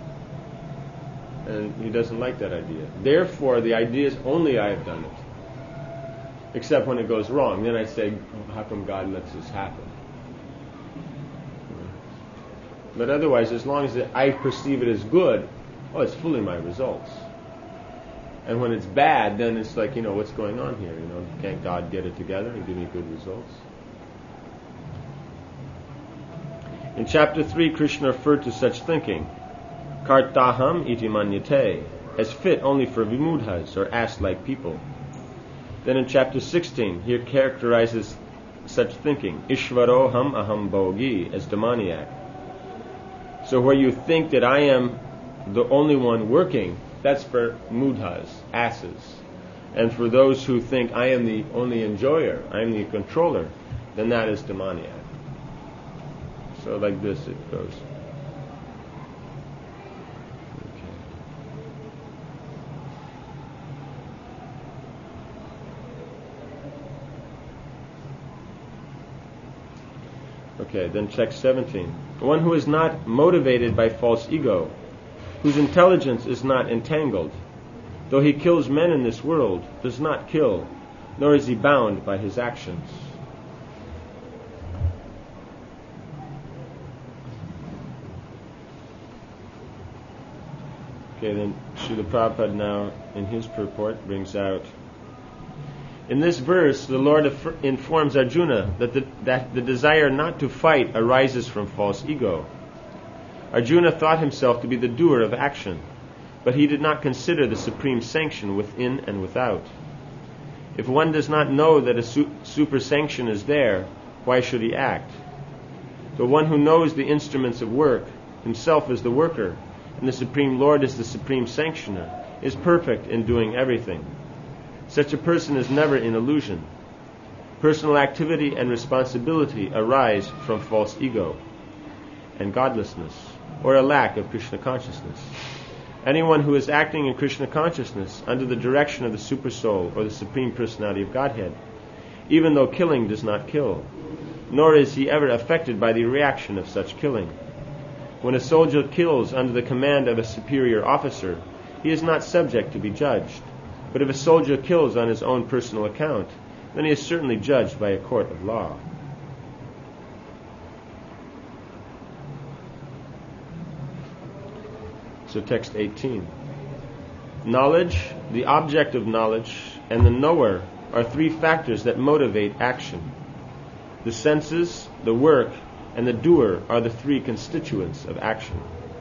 And he doesn't like that idea. Therefore, the idea is only I have done it. Except when it goes wrong. Then I say, how come God lets this happen? But otherwise, as long as I perceive it as good, oh, it's fully my results. And when it's bad, then it's like, you know, what's going on here? You know, can't God get it together and give me good results? In chapter three, Krishna referred to such thinking, kartaham iti manyate, as fit only for vimudhas, or ass-like people. Then in chapter sixteen, he characterizes such thinking, ishvaroham aham bhogi, as demoniac. So where you think that I am the only one working, that's for mudhas, asses. And for those who think I am the only enjoyer, I am the controller, then that is demoniac. So like this it goes. Okay. Okay, then text seventeen. One who is not motivated by false ego, whose intelligence is not entangled, though he kills men in this world, does not kill, nor is he bound by his actions. Okay, then Srila Prabhupada now, in his purport, brings out, in this verse, the Lord af- informs Arjuna that the, that the desire not to fight arises from false ego. Arjuna thought himself to be the doer of action, but he did not consider the supreme sanction within and without. If one does not know that a su- super sanction is there, why should he act? But one who knows the instruments of work, himself is the worker, and the Supreme Lord is the supreme sanctioner, is perfect in doing everything. Such a person is never in illusion. Personal activity and responsibility arise from false ego and godlessness, or a lack of Krishna consciousness. Anyone who is acting in Krishna consciousness under the direction of the Super Soul or the Supreme Personality of Godhead, even though killing does not kill, nor is he ever affected by the reaction of such killing. When a soldier kills under the command of a superior officer, he is not subject to be judged. But if a soldier kills on his own personal account, then he is certainly judged by a court of law. So text eighteen. Knowledge, the object of knowledge, and the knower are three factors that motivate action. The senses, the work, and the doer are the three constituents of action.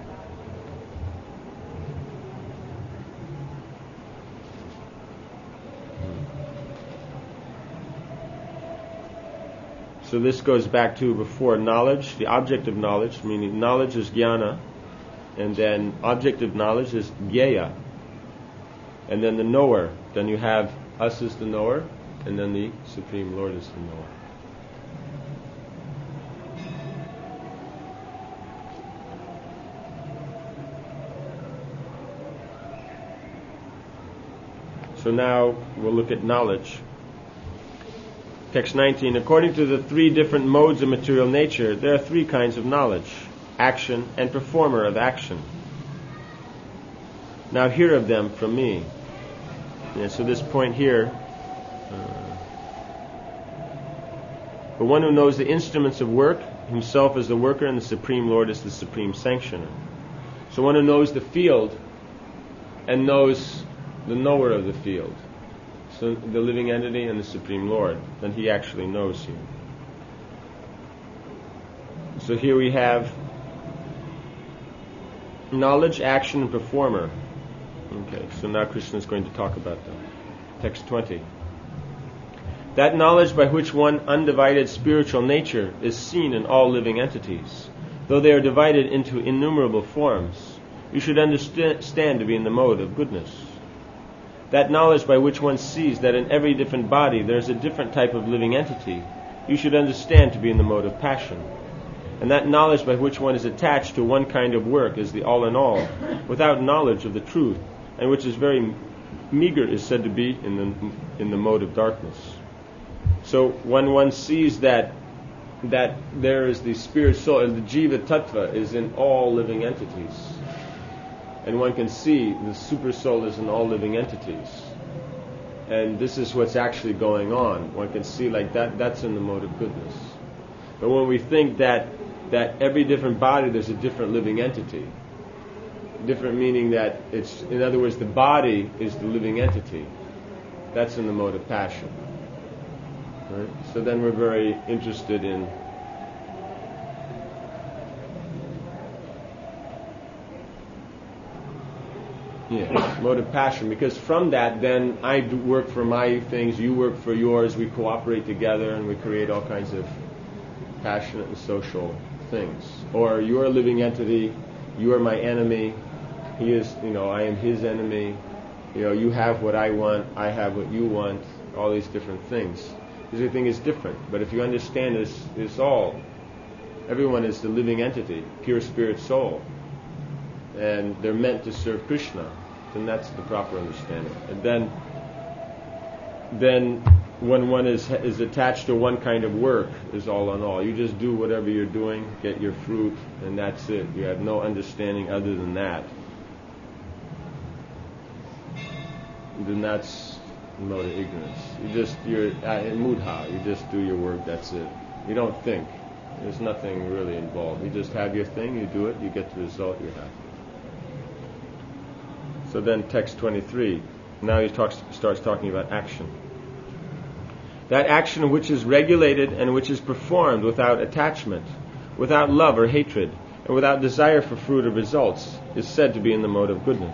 So this goes back to before knowledge, the object of knowledge, meaning knowledge is jnana, and then object of knowledge is jnaya, and then the knower. Then you have us as the knower, and then the Supreme Lord is the knower. So now we'll look at knowledge. Text nineteen. According to the three different modes of material nature, there are three kinds of knowledge: action and performer of action. Now hear of them from me. Yeah, so this point here, uh, the one who knows the instruments of work, himself is the worker and the Supreme Lord is the supreme sanctioner. So one who knows the field and knows the knower of the field, so the living entity and the Supreme Lord, then he actually knows you. So here we have knowledge, action, and performer. Okay, so now Krishna is going to talk about them. Text twenty. That knowledge by which one undivided spiritual nature is seen in all living entities, though they are divided into innumerable forms, you should understand to be in the mode of goodness. That knowledge by which one sees that in every different body there is a different type of living entity, you should understand to be in the mode of passion. And that knowledge by which one is attached to one kind of work is the all-in-all, without knowledge of the truth, and which is very meager, is said to be in the in the mode of darkness. So when one sees that that there is the spirit soul, and the jiva tattva is in all living entities, and one can see the super soul is in all living entities, and this is what's actually going on. One can see like that, that's in the mode of goodness. But when we think that that every different body there's a different living entity, different meaning that it's, in other words, the body is the living entity, that's in the mode of passion. Right? So then we're very interested in Yeah, mode of passion, because from that then I do work for my things, you work for yours, we cooperate together and we create all kinds of passionate and social things. Or you're a living entity, you are my enemy, he is, you know, I am his enemy, you know, you have what I want, I have what you want, all these different things. Everything is different, but if you understand this, it's all, everyone is the living entity, pure spirit soul, and they're meant to serve Krishna, then that's the proper understanding. And then then when one is is attached to one kind of work is all in all. You just do whatever you're doing, get your fruit, and that's it. You have no understanding other than that. Then that's mode of ignorance. You just you're in mudha. You just do your work. That's it. You don't think. There's nothing really involved. You just have your thing. You do it. You get the result. You're happy. So then, text twenty-three. Now he talks starts talking about action. That action which is regulated and which is performed without attachment, without love or hatred, and without desire for fruit or results, is said to be in the mode of goodness.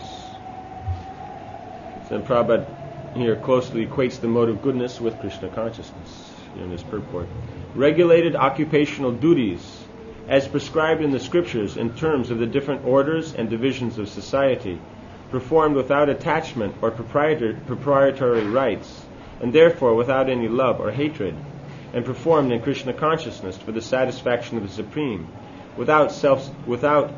So Prabhupada here closely equates the mode of goodness with Krishna consciousness in his purport. Regulated occupational duties, as prescribed in the scriptures in terms of the different orders and divisions of society, performed without attachment or proprietor, proprietary rights, and therefore without any love or hatred, and performed in Krishna consciousness for the satisfaction of the Supreme, without self, without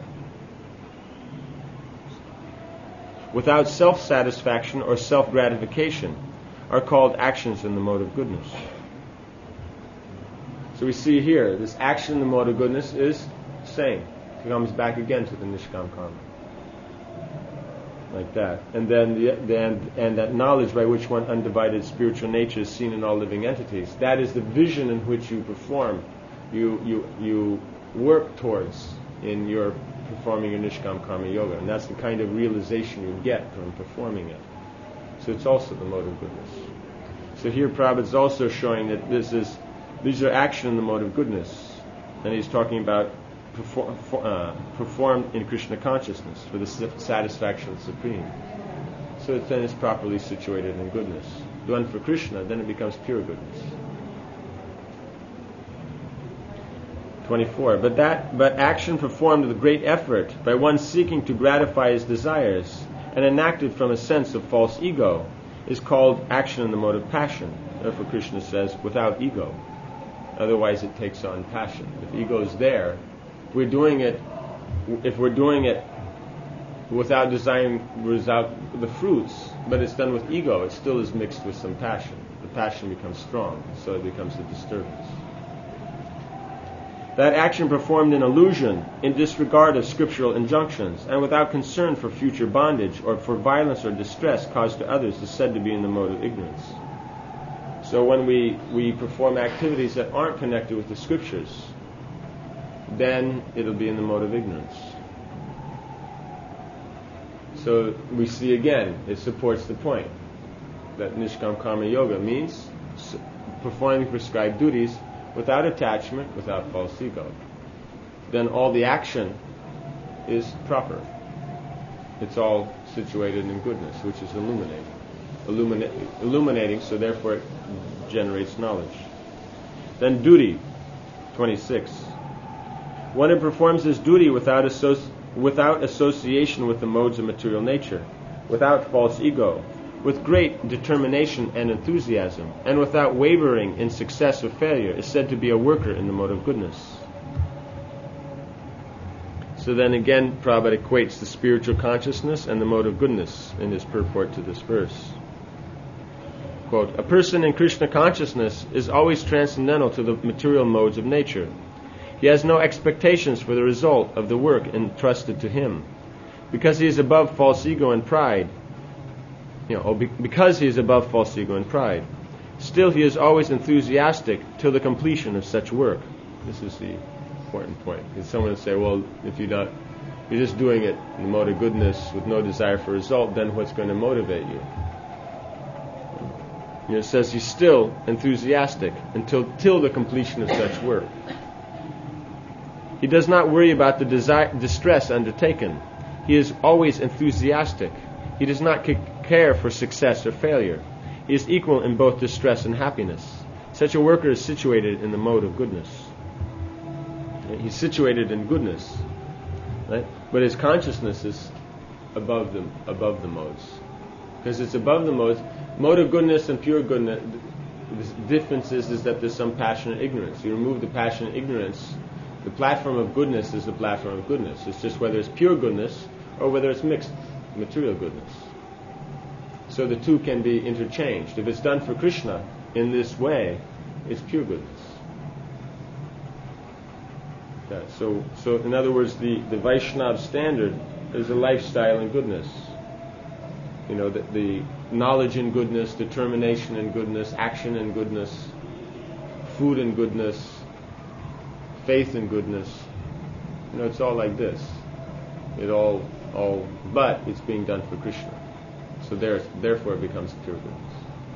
without self-satisfaction or self-gratification, are called actions in the mode of goodness. So we see here, this action in the mode of goodness is same. It comes back again to the Nishkam Karma. Like that. And then the, the and, and that knowledge by which one undivided spiritual nature is seen in all living entities. That is the vision in which you perform, you you you work towards in your performing your Nishkam Karma Yoga. And that's the kind of realization you get from performing it. So it's also the mode of goodness. So here Prabhupada is also showing that this is these are action in the mode of goodness. And he's talking about perform, uh, performed in Krishna consciousness for the satisfaction of the Supreme. So it then is properly situated in goodness. Done for Krishna, then it becomes pure goodness. twenty-four. But that but action performed with great effort by one seeking to gratify his desires and enacted from a sense of false ego is called action in the mode of passion. Therefore Krishna says, without ego. Otherwise it takes on passion. If ego is there, we're doing it if we're doing it without desiring without the fruits, but it's done with ego, it still is mixed with some passion. The passion becomes strong, so it becomes a disturbance. That action performed in illusion, in disregard of scriptural injunctions, and without concern for future bondage or for violence or distress caused to others is said to be in the mode of ignorance. So when we, we perform activities that aren't connected with the scriptures, then it'll be in the mode of ignorance. So we see again, it supports the point that Nishkam Karma Yoga means performing prescribed duties without attachment, without false ego. Then all the action is proper. It's all situated in goodness, which is illuminating. Illumina- illuminating, so therefore it generates knowledge. Then duty, twenty-six. One who performs his duty without, associ- without association with the modes of material nature, without false ego, with great determination and enthusiasm, and without wavering in success or failure, is said to be a worker in the mode of goodness. So then again, Prabhupada equates the spiritual consciousness and the mode of goodness in his purport to this verse. Quote, a person in Krishna consciousness is always transcendental to the material modes of nature. He has no expectations for the result of the work entrusted to him. Because he is above false ego and pride, you know, because he is above false ego and pride, still he is always enthusiastic till the completion of such work. This is the important point. Because someone will say, well, if you're not, you're just doing it in the mode of goodness with no desire for result, then what's going to motivate you? You know, it says he's still enthusiastic until till the completion of such work. He does not worry about the desire, distress undertaken. He is always enthusiastic. He does not care for success or failure. He is equal in both distress and happiness. Such a worker is situated in the mode of goodness. He's situated in goodness, right? But his consciousness is above the above the modes, because it's above the modes. Mode of goodness and pure goodness. The difference is, is that there's some passion and ignorance. You remove the passion and ignorance. The platform of goodness is the platform of goodness. It's just whether it's pure goodness or whether it's mixed material goodness. So the two can be interchanged. If it's done for Krishna, in this way is pure goodness. Yeah, so, so in other words, the, the Vaishnava standard is a lifestyle in goodness. You know, the, the knowledge in goodness, determination in goodness, action in goodness, food in goodness, faith in goodness. You know, it's all like this. It all, all, but it's being done for Krishna. So there, therefore it becomes pure goodness.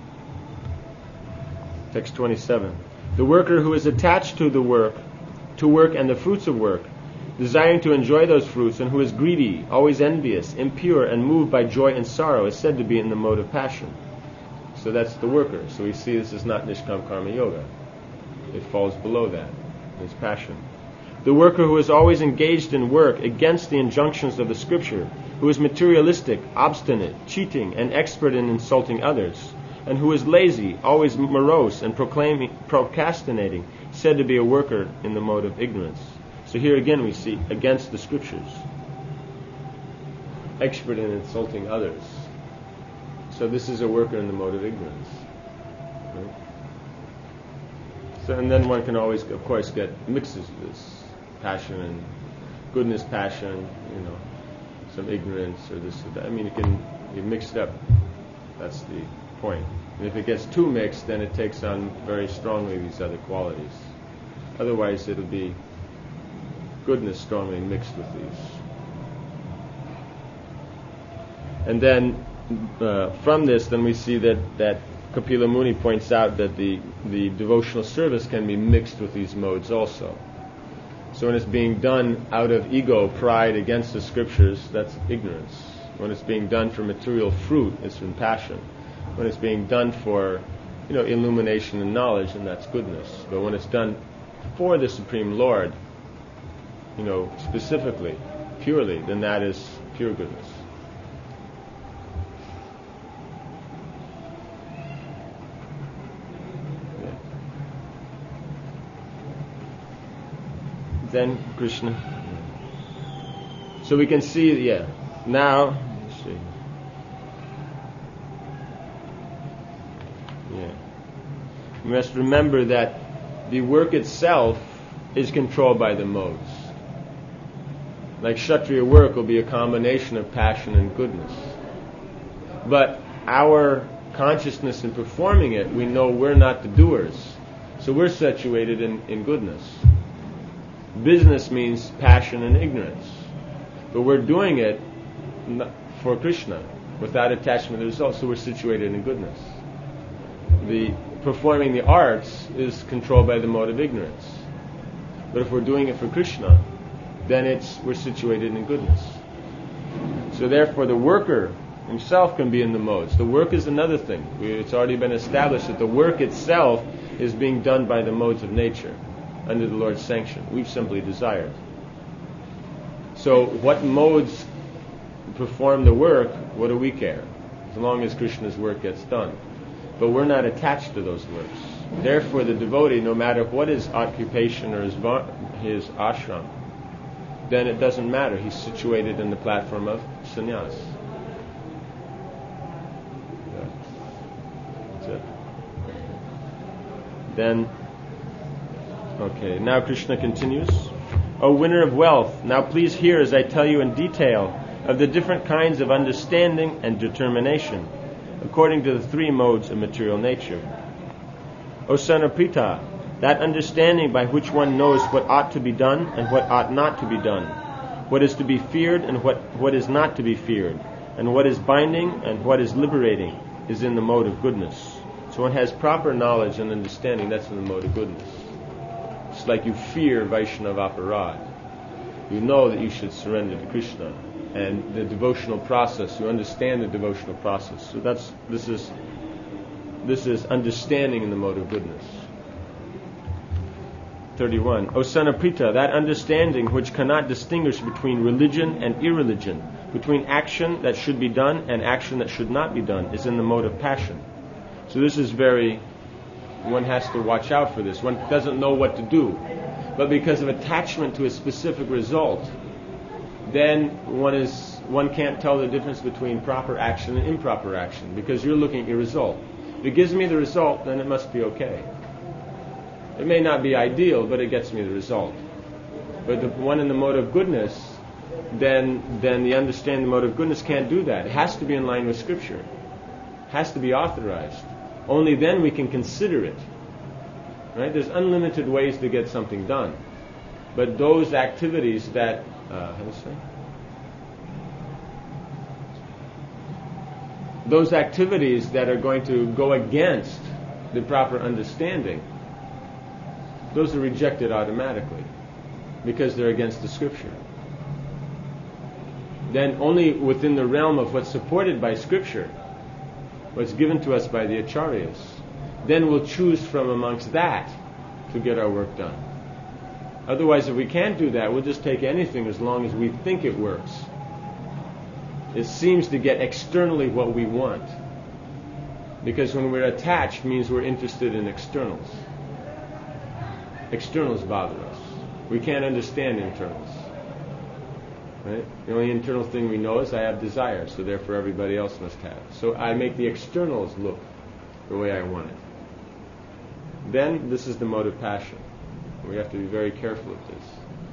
Text twenty-seven. The worker who is attached to the work, to work and the fruits of work, desiring to enjoy those fruits, and who is greedy, always envious, impure, and moved by joy and sorrow, is said to be in the mode of passion. So that's the worker. So we see this is not Nishkam Karma Yoga. It falls below that. It's passion. The worker who is always engaged in work against the injunctions of the scripture, who is materialistic, obstinate, cheating, and expert in insulting others, and who is lazy, always morose, and proclaiming, procrastinating, said to be a worker in the mode of ignorance. So here again we see against the scriptures. Expert in insulting others. So this is a worker in the mode of ignorance. Right? So and then one can always, of course, get mixes of this. Passion and goodness, passion, you know, some ignorance or this or that. I mean, it can be mixed up. That's the point. And if it gets too mixed, then it takes on very strongly these other qualities. Otherwise, it'll be goodness strongly mixed with these. And then uh, from this, then we see that, that Kapila Muni points out that the, the devotional service can be mixed with these modes also. So when it's being done out of ego, pride against the scriptures, that's ignorance. When it's being done for material fruit, it's from passion. When it's being done for, you know, illumination and knowledge, then that's goodness. But when it's done for the Supreme Lord, you know, specifically, purely, then that is pure goodness. Then Krishna. So we can see, yeah. Now, let's see. Yeah. We must remember that the work itself is controlled by the modes. Like Kshatriya work will be a combination of passion and goodness. But our consciousness in performing it, we know we're not the doers. So we're situated in, in goodness. Business means passion and ignorance. But we're doing it for Krishna, without attachment to the result, so we're situated in goodness. The performing the arts is controlled by the mode of ignorance. But if we're doing it for Krishna, then it's we're situated in goodness. So therefore the worker himself can be in the modes. The work is another thing. It's already been established that the work itself is being done by the modes of nature, under the Lord's sanction. We've simply desired. So what modes perform the work, what do we care? As long as Krishna's work gets done. But we're not attached to those works. Therefore the devotee, no matter what his occupation or his, va- his ashram, then it doesn't matter. He's situated in the platform of sannyas. Yeah. That's it. Then Okay, now Krishna continues. O winner of wealth, now please hear as I tell you in detail of the different kinds of understanding and determination, according to the three modes of material nature. O son of Pritha, that understanding by which one knows what ought to be done and what ought not to be done, what is to be feared and what, what is not to be feared, and what is binding and what is liberating, is in the mode of goodness. So one has proper knowledge and understanding, that's in the mode of goodness. It's like you fear Vaishnava aparad. You know that you should surrender to Krishna, and the devotional process. You understand the devotional process. So that's this is this is understanding in the mode of goodness. thirty-one. O son of Pritha, that understanding which cannot distinguish between religion and irreligion, between action that should be done and action that should not be done, is in the mode of passion. So this is very. One has to watch out for this. One doesn't know what to do. But because of attachment to a specific result, then one is one can't tell the difference between proper action and improper action, because you're looking at your result. If it gives me the result, then it must be okay. It may not be ideal, but it gets me the result. But the one in the mode of goodness, then then the understanding mode of goodness can't do that. It has to be in line with Scripture. It has to be authorized. Only then we can consider it. Right? There's unlimited ways to get something done. But those activities that, uh, how to say? Those activities that are going to go against the proper understanding, those are rejected automatically because they're against the Scripture. Then only within the realm of what's supported by Scripture, what's given to us by the Acharyas, then we'll choose from amongst that to get our work done. Otherwise, if we can't do that, we'll just take anything as long as we think it works. It seems to get externally what we want. Because when we're attached means we're interested in externals. Externals bother us. We can't understand internals. Right? The only internal thing we know is I have desire, so therefore everybody else must have. So I make the externals look the way I want it. Then this is the mode of passion. We have to be very careful of this.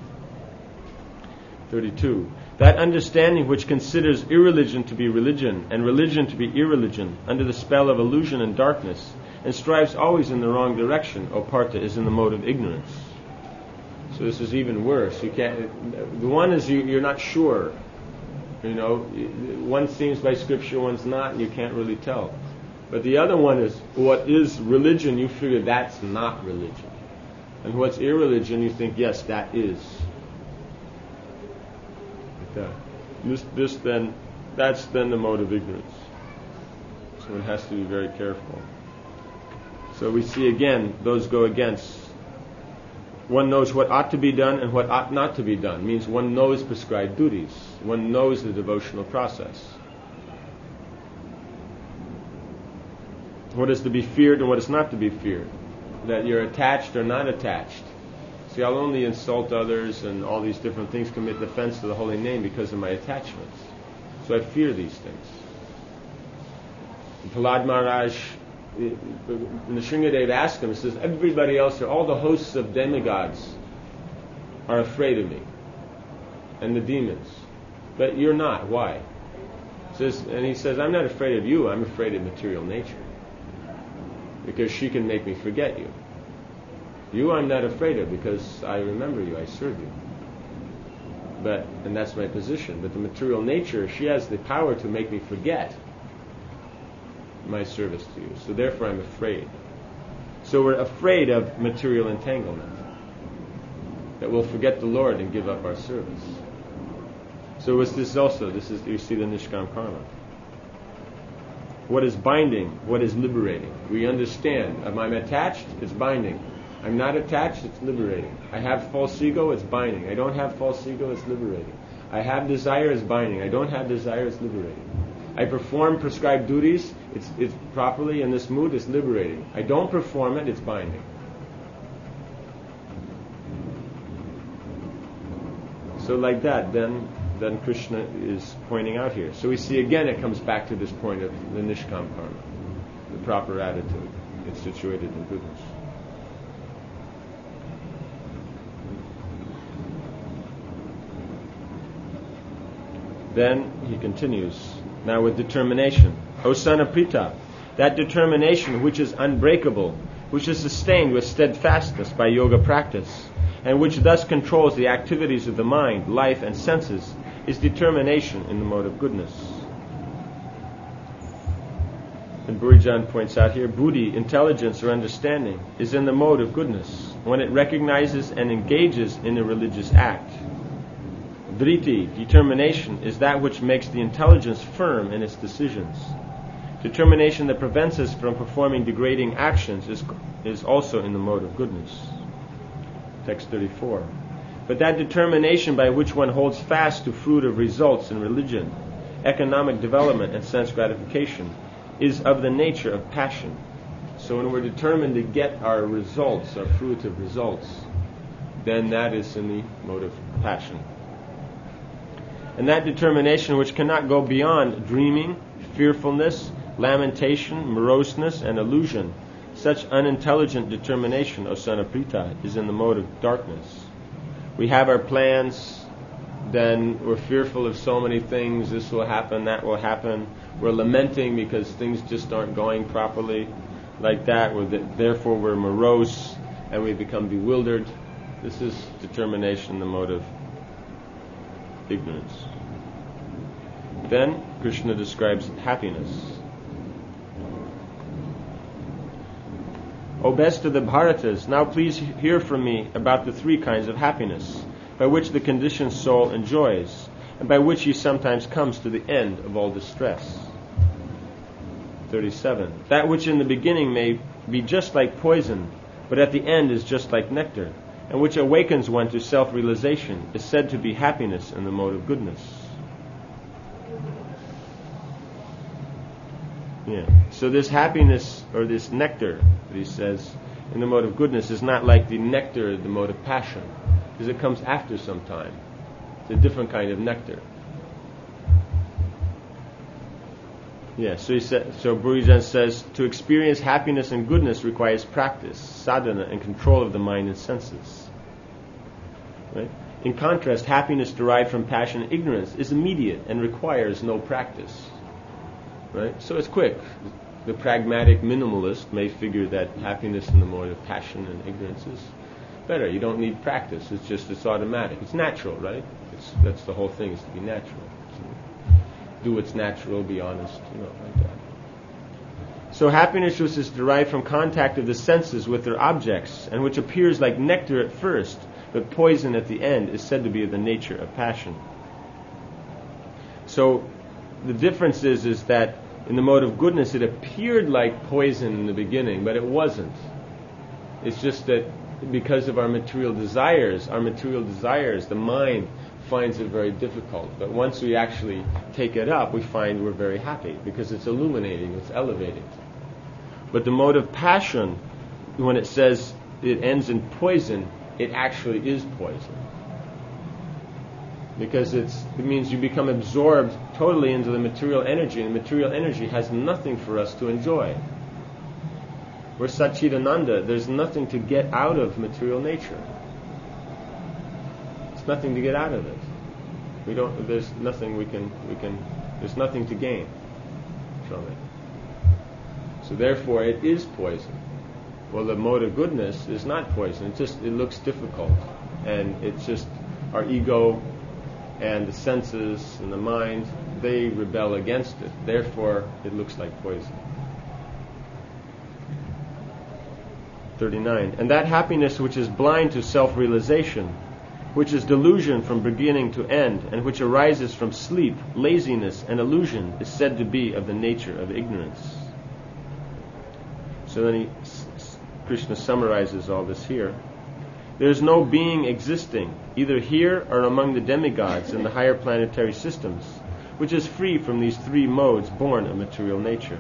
thirty-two. That understanding which considers irreligion to be religion and religion to be irreligion under the spell of illusion and darkness and strives always in the wrong direction, O Partha, is in the mode of ignorance. So this is even worse. You can't. The one is you, you're not sure. You know, one seems by Scripture, one's not, and you can't really tell. But the other one is what is religion. You figure that's not religion, and what's irreligion, you think yes, that is. Like that. This, this then, that's then the mode of ignorance. So one has to be very careful. So we see again, those go against. One knows what ought to be done and what ought not to be done. It means one knows prescribed duties. One knows the devotional process. What is to be feared and what is not to be feared. That you're attached or not attached. See, I'll only insult others and all these different things, commit offense to the holy name because of my attachments. So I fear these things. Prahlad Maharaj, Nrsingadev asked him, he says, everybody else, all the hosts of demigods are afraid of me, and the demons. But you're not. Why? He says, and he says, I'm not afraid of you, I'm afraid of material nature. Because she can make me forget you. You I'm not afraid of because I remember you, I serve you. But, and that's my position. But the material nature, she has the power to make me forget my service to you. So therefore I'm afraid. So we're afraid of material entanglement. That we'll forget the Lord and give up our service. So what's this also? This is, you see the Nishkam Karma. What is binding? What is liberating? We understand. If I'm attached, it's binding. I'm not attached, it's liberating. I have false ego, it's binding. I don't have false ego, it's liberating. I have desire, it's binding. I don't have desire, it's liberating. I perform prescribed duties, it's, it's properly in this mood, it's liberating. I don't perform it, it's binding. So like that, then then Krishna is pointing out here. So we see again it comes back to this point of the Nishkam Karma, the proper attitude. It's situated in goodness. Then he continues, now with determination. O son of Pritha, that determination which is unbreakable, which is sustained with steadfastness by yoga practice, and which thus controls the activities of the mind, life, and senses, is determination in the mode of goodness. And Burijan points out here, buddhi, intelligence or understanding, is in the mode of goodness when it recognizes and engages in a religious act. Dhriti, determination, is that which makes the intelligence firm in its decisions. Determination that prevents us from performing degrading actions is, is also in the mode of goodness. Text thirty-four. But that determination by which one holds fast to fruit of results in religion, economic development, and sense gratification is of the nature of passion. So when we're determined to get our results, our fruit of results, then that is in the mode of passion. And that determination which cannot go beyond dreaming, fearfulness, lamentation, moroseness, and illusion. Such unintelligent determination, O son of Pritha, is in the mode of darkness. We have our plans, then we're fearful of so many things. This will happen, that will happen. We're lamenting because things just aren't going properly like that. We're th- therefore we're morose and we become bewildered. This is determination, the mode of ignorance. Then Krishna describes happiness. O best of the Bharatas, now please hear from me about the three kinds of happiness, by which the conditioned soul enjoys, and by which he sometimes comes to the end of all distress. thirty-seven. That which in the beginning may be just like poison, but at the end is just like nectar, and which awakens one to self-realization, is said to be happiness in the mode of goodness. Yeah. So this happiness, or this nectar, that he says, in the mode of goodness, is not like the nectar, the mode of passion, because it comes after some time. It's a different kind of nectar. Yeah, so he said, so Burijan says, to experience happiness and goodness requires practice, sadhana, and control of the mind and senses. Right? In contrast, happiness derived from passion and ignorance is immediate and requires no practice. Right? So it's quick. The pragmatic minimalist may figure that happiness in the mode of passion and ignorance is better. You don't need practice. It's just, it's automatic. It's natural, right? It's, that's the whole thing, is to be natural. Do what's natural, be honest, you know, like that. So happiness, which is derived from contact of the senses with their objects, and which appears like nectar at first, but poison at the end, is said to be of the nature of passion. So the difference is, is that in the mode of goodness, it appeared like poison in the beginning, but it wasn't. It's just that because of our material desires, our material desires, the mind finds it very difficult. But once we actually take it up, we find we're very happy because it's illuminating, it's elevating. But the mode of passion, when it says it ends in poison, it actually is poison. Because it's, it means you become absorbed totally into the material energy, and the material energy has nothing for us to enjoy. We're Satchidananda. There's nothing to get out of material nature. There's nothing to get out of it. We don't. There's nothing we can. We can. There's nothing to gain from it. So therefore, it is poison. Well, the mode of goodness is not poison. It just it looks difficult, and it's just our ego and the senses and the mind, they rebel against it. Therefore, it looks like poison. thirty-nine. And that happiness which is blind to self-realization, which is delusion from beginning to end, and which arises from sleep, laziness, and illusion, is said to be of the nature of ignorance. So then he, Krishna summarizes all this here. There is no being existing, either here or among the demigods in the higher planetary systems, which is free from these three modes born of material nature.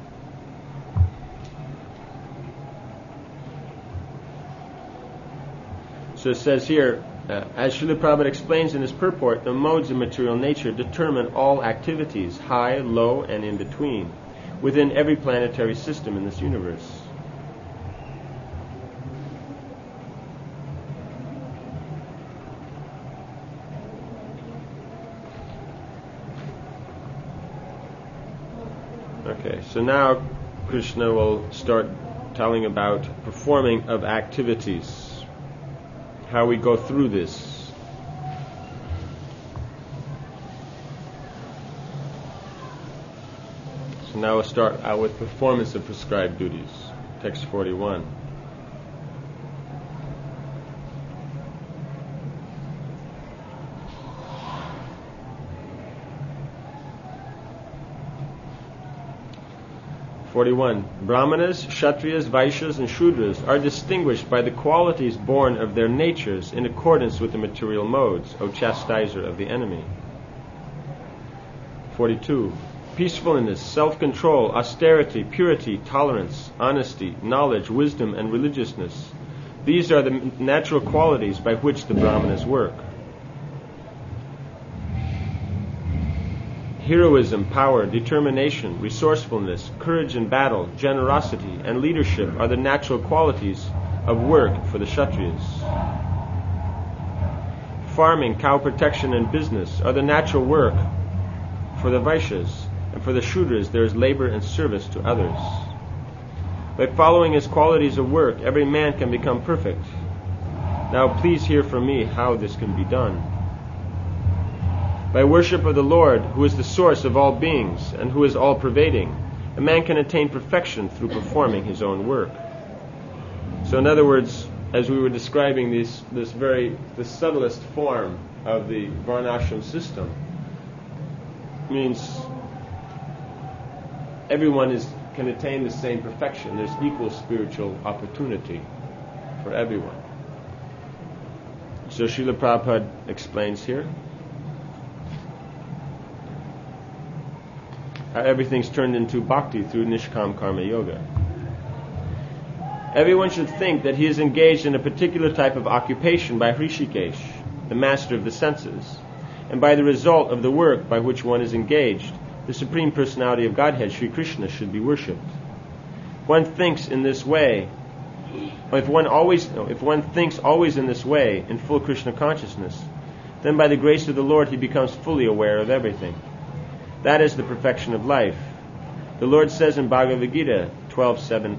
So it says here, uh, as Srila Prabhupada explains in his purport, the modes of material nature determine all activities, high, low, and in between, within every planetary system in this universe. Okay, so now Krishna will start telling about performing of activities, how we go through this. So now we'll start out with performance of prescribed duties. Text forty-one. forty-one. Brahmanas, Kshatriyas, Vaishyas, and Shudras are distinguished by the qualities born of their natures in accordance with the material modes, O chastiser of the enemy. forty-two. Peacefulness, self-control, austerity, purity, tolerance, honesty, knowledge, wisdom, and religiousness. These are the natural qualities by which the Brahmanas work. Heroism, power, determination, resourcefulness, courage in battle, generosity, and leadership are the natural qualities of work for the Kshatriyas. Farming, cow protection, and business are the natural work for the Vaishyas, and for the Shudras there is labor and service to others. By following his qualities of work, every man can become perfect. Now please hear from me how this can be done. By worship of the Lord, who is the source of all beings and who is all-pervading, a man can attain perfection through performing his own work. So in other words, as we were describing this, this very, the subtlest form of the Varnashram system, means everyone is can attain the same perfection. There's equal spiritual opportunity for everyone. So Srila Prabhupada explains here how everything's turned into bhakti through Nishkam Karma Yoga. Everyone should think that he is engaged in a particular type of occupation by Hrishikesh, the master of the senses, and by the result of the work by which one is engaged, the Supreme Personality of Godhead, Sri Krishna, should be worshipped. One thinks in this way, if one always, no, if one thinks always in this way, in full Krishna consciousness, then by the grace of the Lord he becomes fully aware of everything. That is the perfection of life. The Lord says in Bhagavad Gita twelve seven,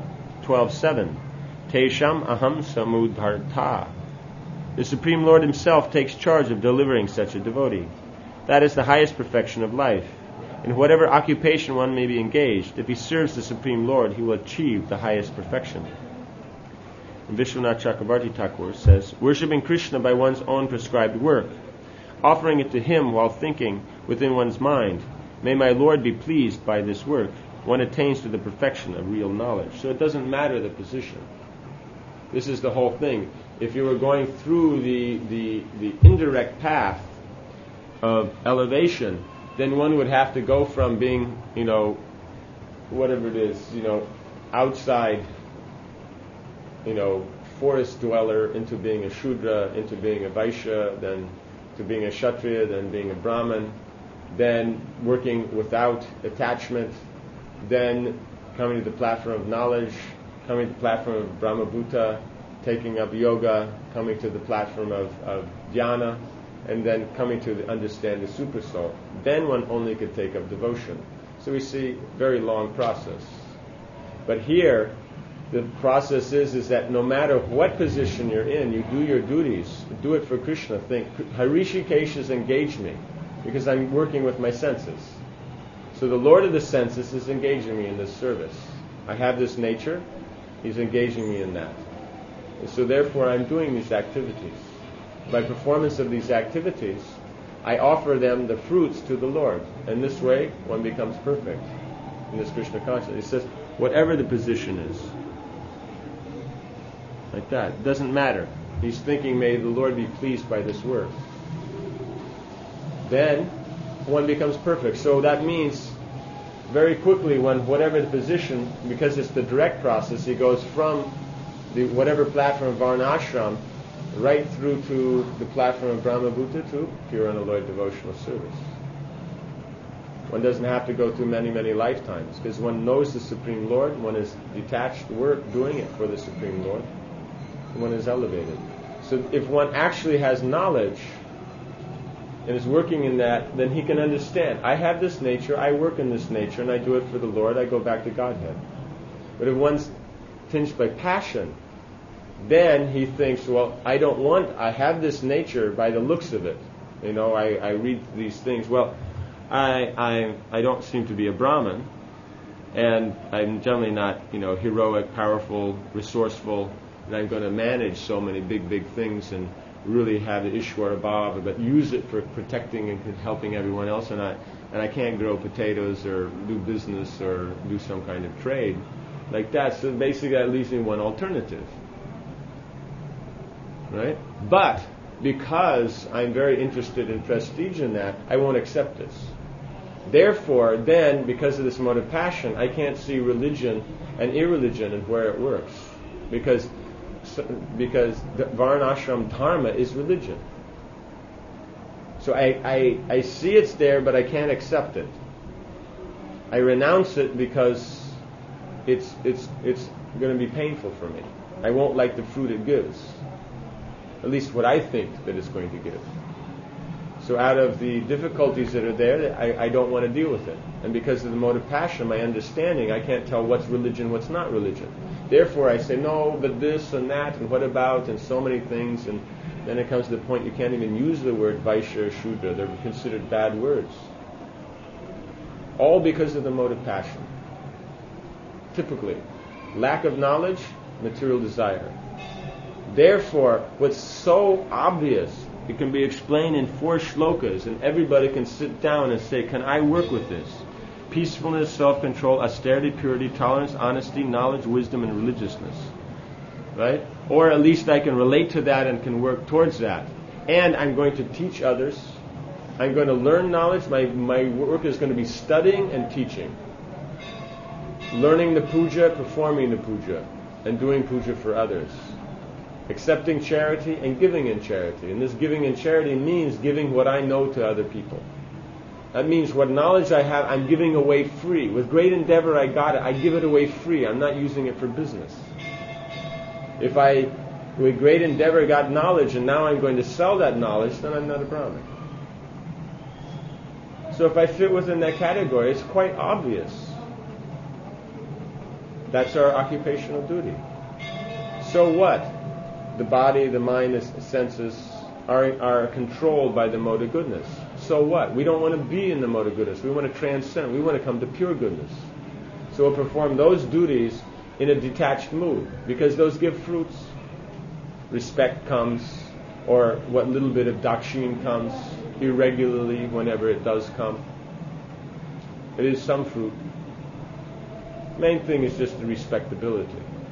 Tesham aham samudharta. The Supreme Lord himself takes charge of delivering such a devotee. That is the highest perfection of life. In whatever occupation one may be engaged, if he serves the Supreme Lord, he will achieve the highest perfection. And Vishwanath Chakravarti Thakur says, worshipping Krishna by one's own prescribed work, offering it to him while thinking within one's mind, may my Lord be pleased by this work, one attains to the perfection of real knowledge. So it doesn't matter the position. This is the whole thing. If you were going through the, the, the indirect path of elevation, then one would have to go from being, you know, whatever it is, you know, outside, you know, forest dweller into being a Shudra, into being a Vaishya, then to being a Kshatriya, then being a Brahmin, then working without attachment, then coming to the platform of knowledge, coming to the platform of Brahmabhuta, taking up yoga, coming to the platform of, of dhyana, and then coming to understand the Supersoul. Then one only could take up devotion. So we see very long process. But here, the process is, is that no matter what position you're in, you do your duties, do it for Krishna. Think, Hrishikesh has engaged me because I'm working with my senses. So the Lord of the senses is engaging me in this service. I have this nature, he's engaging me in that. And so therefore I'm doing these activities. By performance of these activities, I offer them the fruits to the Lord. And this way, one becomes perfect in this Krishna consciousness. He says, whatever the position is, like that. It doesn't matter. He's thinking, may the Lord be pleased by this work. Then, one becomes perfect. So that means, very quickly, when whatever the position, because it's the direct process, he goes from the whatever platform of Varnashram right through to the platform of Brahmabhuta to pure unalloyed devotional service. One doesn't have to go through many, many lifetimes, because one knows the Supreme Lord, one is detached work doing it for the Supreme Lord, and one is elevated. So if one actually has knowledge and is working in that, then he can understand, I have this nature, I work in this nature, and I do it for the Lord, I go back to Godhead. But if one's tinged by passion, then he thinks, well, I don't want, I have this nature by the looks of it. You know, I, I read these things. Well, I, I I don't seem to be a Brahmin, and I'm generally not, you know, heroic, powerful, resourceful, and I'm going to manage so many big, big things and really have the Ishwara Bhava, but use it for protecting and helping everyone else, and I and I can't grow potatoes or do business or do some kind of trade like that. So basically that leaves me one alternative. Right? But because I'm very interested in prestige in that, I won't accept this. Therefore, then, because of this mode of passion, I can't see religion and irreligion and where it works. Because because the Varnashram dharma is religion. So I, I, I see it's there, but I can't accept it. I renounce it because it's it's it's going to be painful for me. I won't like the fruit it gives. At least what I think that it's going to give. So out of the difficulties that are there, I, I don't want to deal with it. And because of the mode of passion, my understanding, I can't tell what's religion, what's not religion. Therefore I say, no, but this and that, and what about, and so many things. And then it comes to the point you can't even use the word Vaishya or Shudra. They're considered bad words. All because of the mode of passion. Typically, lack of knowledge, material desire. Therefore, what's so obvious, it can be explained in four shlokas, and everybody can sit down and say, can I work with this? Peacefulness, self-control, austerity, purity, tolerance, honesty, knowledge, wisdom, and religiousness. Right? Or at least I can relate to that and can work towards that. And I'm going to teach others. I'm going to learn knowledge. My, my work is going to be studying and teaching. Learning the puja, performing the puja, and doing puja for others. Accepting charity and giving in charity. And this giving in charity means giving what I know to other people. That means what knowledge I have, I'm giving away free. With great endeavor I got it. I give it away free. I'm not using it for business. If I, with great endeavor, got knowledge and now I'm going to sell that knowledge, then I'm not a Brahmin. So if I fit within that category, it's quite obvious. That's our occupational duty. So what? The body, the mind, the senses are, are controlled by the mode of goodness. So what? We don't want to be in the mode of goodness. We want to transcend. We want to come to pure goodness. So we'll perform those duties in a detached mood, because those give fruits. Respect comes, or what little bit of dakshin comes, irregularly whenever it does come. It is some fruit. Main thing is just the respectability.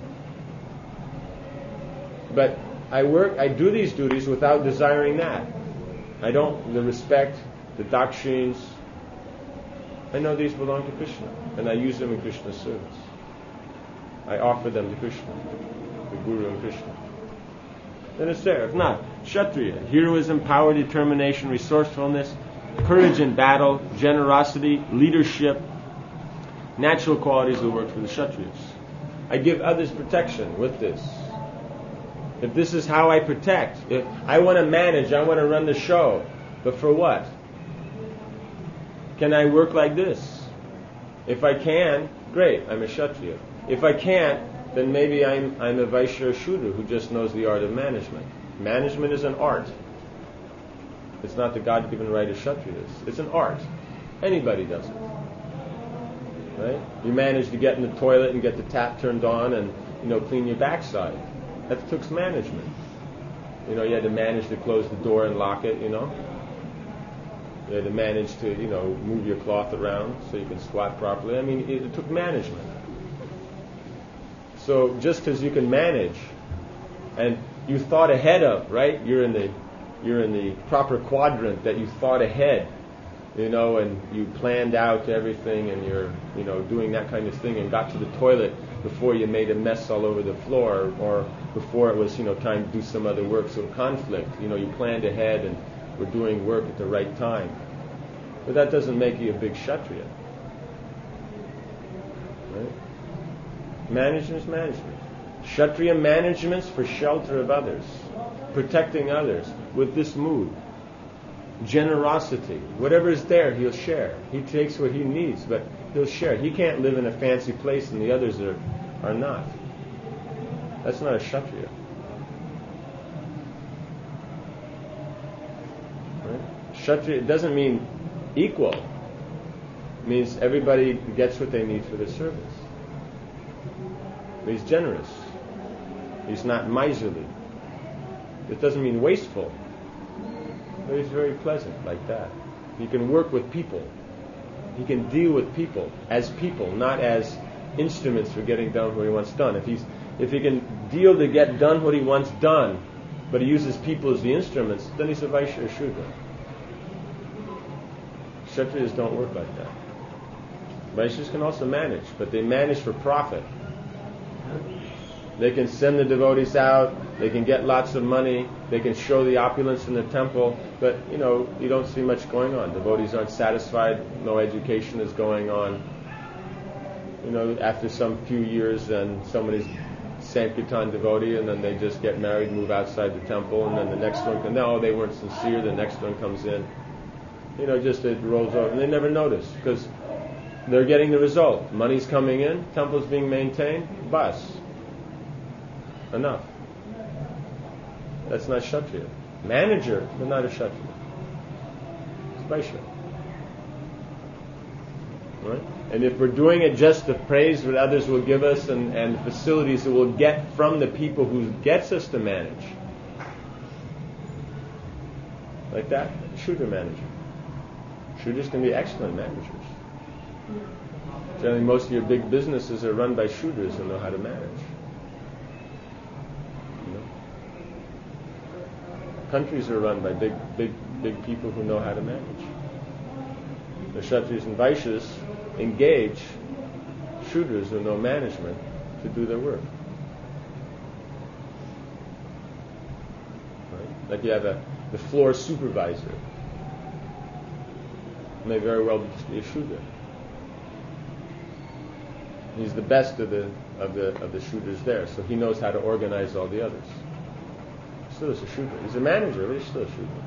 But I work, I do these duties without desiring that. I don't, the respect, the dakshins, I know these belong to Krishna, and I use them in Krishna's service. I offer them to Krishna, the Guru and Krishna. Then it's there. If not, Kshatriya, heroism, power, determination, resourcefulness, courage in battle, generosity, leadership, natural qualities that work for the Kshatriyas. I give others protection with this. If this is how I protect, if I want to manage, I want to run the show, but for what? Can I work like this? If I can, great, I'm a Kshatriya. If I can't, then maybe I'm I'm a Vaishya or Shudra who just knows the art of management. Management is an art. It's not the God-given right of Kshatriyas. It's an art. Anybody does it. Right? You manage to get in the toilet and get the tap turned on and, you know, clean your backside. That took management. You know, you had to manage to close the door and lock it, you know. You had to manage to, you know, move your cloth around so you can squat properly. I mean, it, it took management. So just because you can manage and you thought ahead of, right? You're in the you're in the proper quadrant that you thought ahead, you know, and you planned out everything and you're, you know, doing that kind of thing and got to the toilet before you made a mess all over the floor or before it was, you know, time to do some other work, so conflict. You know, you planned ahead and were doing work at the right time. But that doesn't make you a big Kshatriya. Right? Management is management. Kshatriya management's for shelter of others, protecting others with this mood. Generosity. Whatever is there, he'll share. He takes what he needs, but he'll share. He can't live in a fancy place and the others are, are not. That's not a Kshatriya. Right? Kshatriya, it doesn't mean equal. It means everybody gets what they need for their service. But he's generous. He's not miserly. It doesn't mean wasteful. But he's very pleasant like that. He can work with people. He can deal with people as people, not as instruments for getting done what he wants done. If he's if he can deal to get done what he wants done, but he uses people as the instruments, then he's a Vaishya or Shudra. Kshatriyas don't work like that. Vaishyas can also manage, but they manage for profit. They can send the devotees out, they can get lots of money, they can show the opulence in the temple, but you know, you don't see much going on. Devotees aren't satisfied, no education is going on. You know, after some few years, then somebody's Sankirtan devotee, and then they just get married, move outside the temple, and then the next one comes, no, they weren't sincere, the next one comes in. You know, just it rolls over, and they never notice, because they're getting the result. Money's coming in, temple's being maintained, bus. Enough. That's not Kshatriya. Manager, but not a Kshatriya. It's Vaishya. Right? And if we're doing it just to praise what others will give us and, and facilities that we'll get from the people who gets us to manage, like that, Shudra manager. Shudras can be excellent managers. Generally, most of your big businesses are run by Shudras who know how to manage. You know? Countries are run by big, big, big people who know how to manage. The Kshatriyas and Vaishyas engage Shudras who know management to do their work. Right? Like you have a the floor supervisor. May very well be a Shudra. He's the best of the of the of the Shudras there, so he knows how to organize all the others. Still is a Shudra. He's a manager, but he's still a Shudra.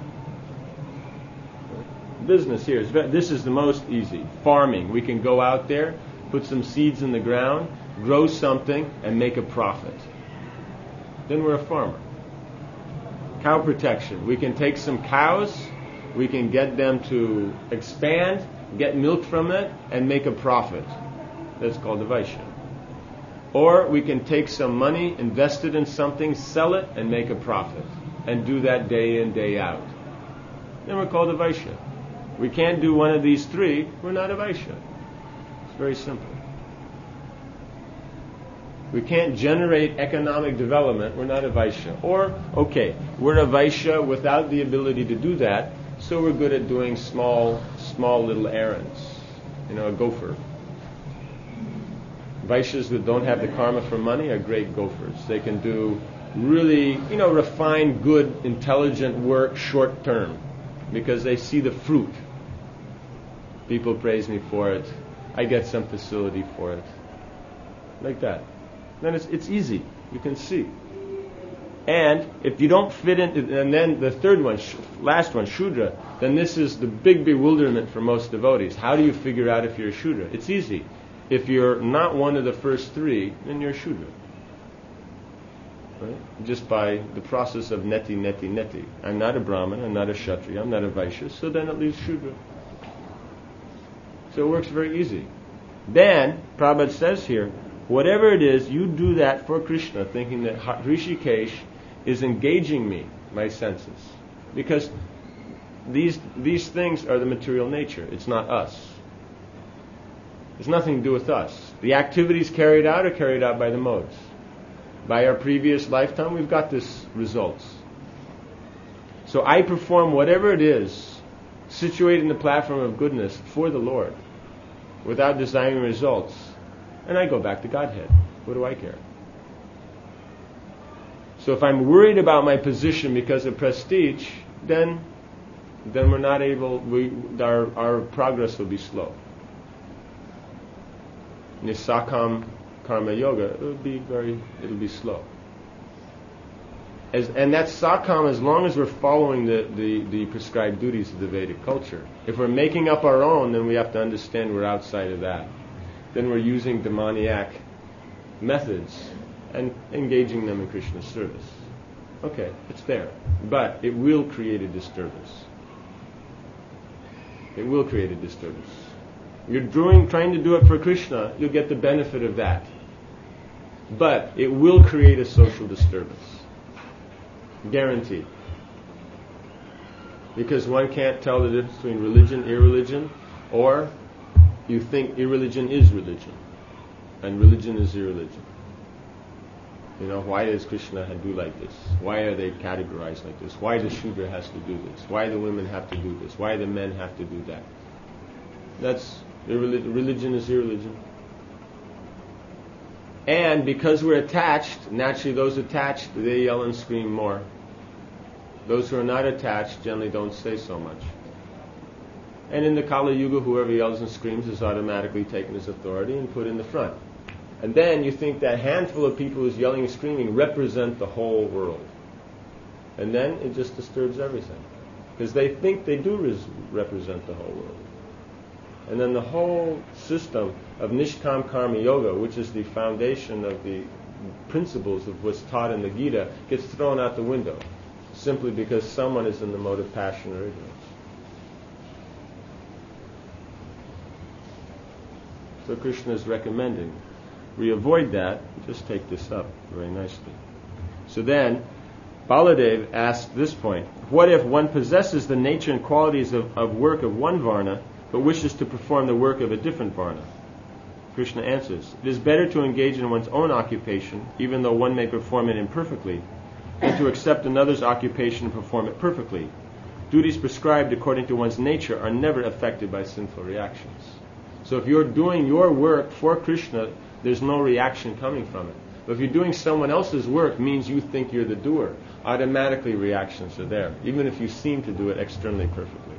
Business here is this is the most easy. Farming. We can go out there, put some seeds in the ground, grow something, and make a profit. Then we're a farmer. Cow protection. We can take some cows, we can get them to expand, get milk from it, and make a profit. That's called a Vaishya. Or we can take some money, invest it in something, sell it, and make a profit. And do that day in, day out. Then we're called a Vaishya. We can't do one of these three, we're not a Vaishya. It's very simple. We can't generate economic development, we're not a Vaishya. Or, okay, we're a Vaishya without the ability to do that, so we're good at doing small, small little errands. You know, a gopher. Vaishyas that don't have the karma for money are great gophers. They can do really, you know, refined, good, intelligent work short term because they see the fruit. People praise me for it. I get some facility for it. Like that. Then it's it's easy. You can see. And if you don't fit in, and then the third one, last one, Shudra, then this is the big bewilderment for most devotees. How do you figure out if you're a Shudra? It's easy. If you're not one of the first three, then you're a Shudra. Right? Just by the process of neti, neti, neti. I'm not a Brahmin, I'm not a Kshatriya, I'm not a Vaishya, so then it leaves Shudra. So it works very easy. Then, Prabhupada says here, whatever it is, you do that for Krishna, thinking that Hrishikesh is engaging me, my senses. Because these these things are the material nature. It's not us. It's nothing to do with us. The activities carried out are carried out by the modes. By our previous lifetime, we've got this results. So I perform whatever it is, situated in the platform of goodness for the Lord, without desiring results, and I go back to Godhead. What do I care? So if I'm worried about my position because of prestige, then then we're not able. We our our progress will be slow. Nisakam karma yoga, it will be very, it'll be slow. As, and that's sakam as long as we're following the, the, the prescribed duties of the Vedic culture. If we're making up our own, then we have to understand we're outside of that. Then we're using demoniac methods and engaging them in Krishna's service. Okay, it's there. But it will create a disturbance. It will create a disturbance. You're doing, trying to do it for Krishna, you'll get the benefit of that. But it will create a social disturbance. Guaranteed. Because one can't tell the difference between religion, irreligion, or you think irreligion is religion, and religion is irreligion. You know, why does Krishna do like this? Why are they categorized like this? Why the Shudra has to do this? Why the women have to do this? Why the men have to do that? That's irreligion. Religion is irreligion. And because we're attached, naturally those attached, they yell and scream more. Those who are not attached generally don't say so much. And in the Kali Yuga, whoever yells and screams is automatically taken as authority and put in the front. And then you think that handful of people who's yelling and screaming represent the whole world. And then it just disturbs everything. Because they think they do res- represent the whole world. And then the whole system of Nishkam Karma Yoga, which is the foundation of the principles of what's taught in the Gita, gets thrown out the window. Simply because someone is in the mode of passion or ignorance. So Krishna is recommending we avoid that. Just take this up very nicely. So then, Baladev asked this point: what if one possesses the nature and qualities of, of work of one varna, but wishes to perform the work of a different varna? Krishna answers, it is better to engage in one's own occupation, even though one may perform it imperfectly, than to accept another's occupation and perform it perfectly. Duties prescribed according to one's nature are never affected by sinful reactions. So if you're doing your work for Krishna, there's no reaction coming from it. But if you're doing someone else's work, means you think you're the doer. Automatically reactions are there, even if you seem to do it externally perfectly.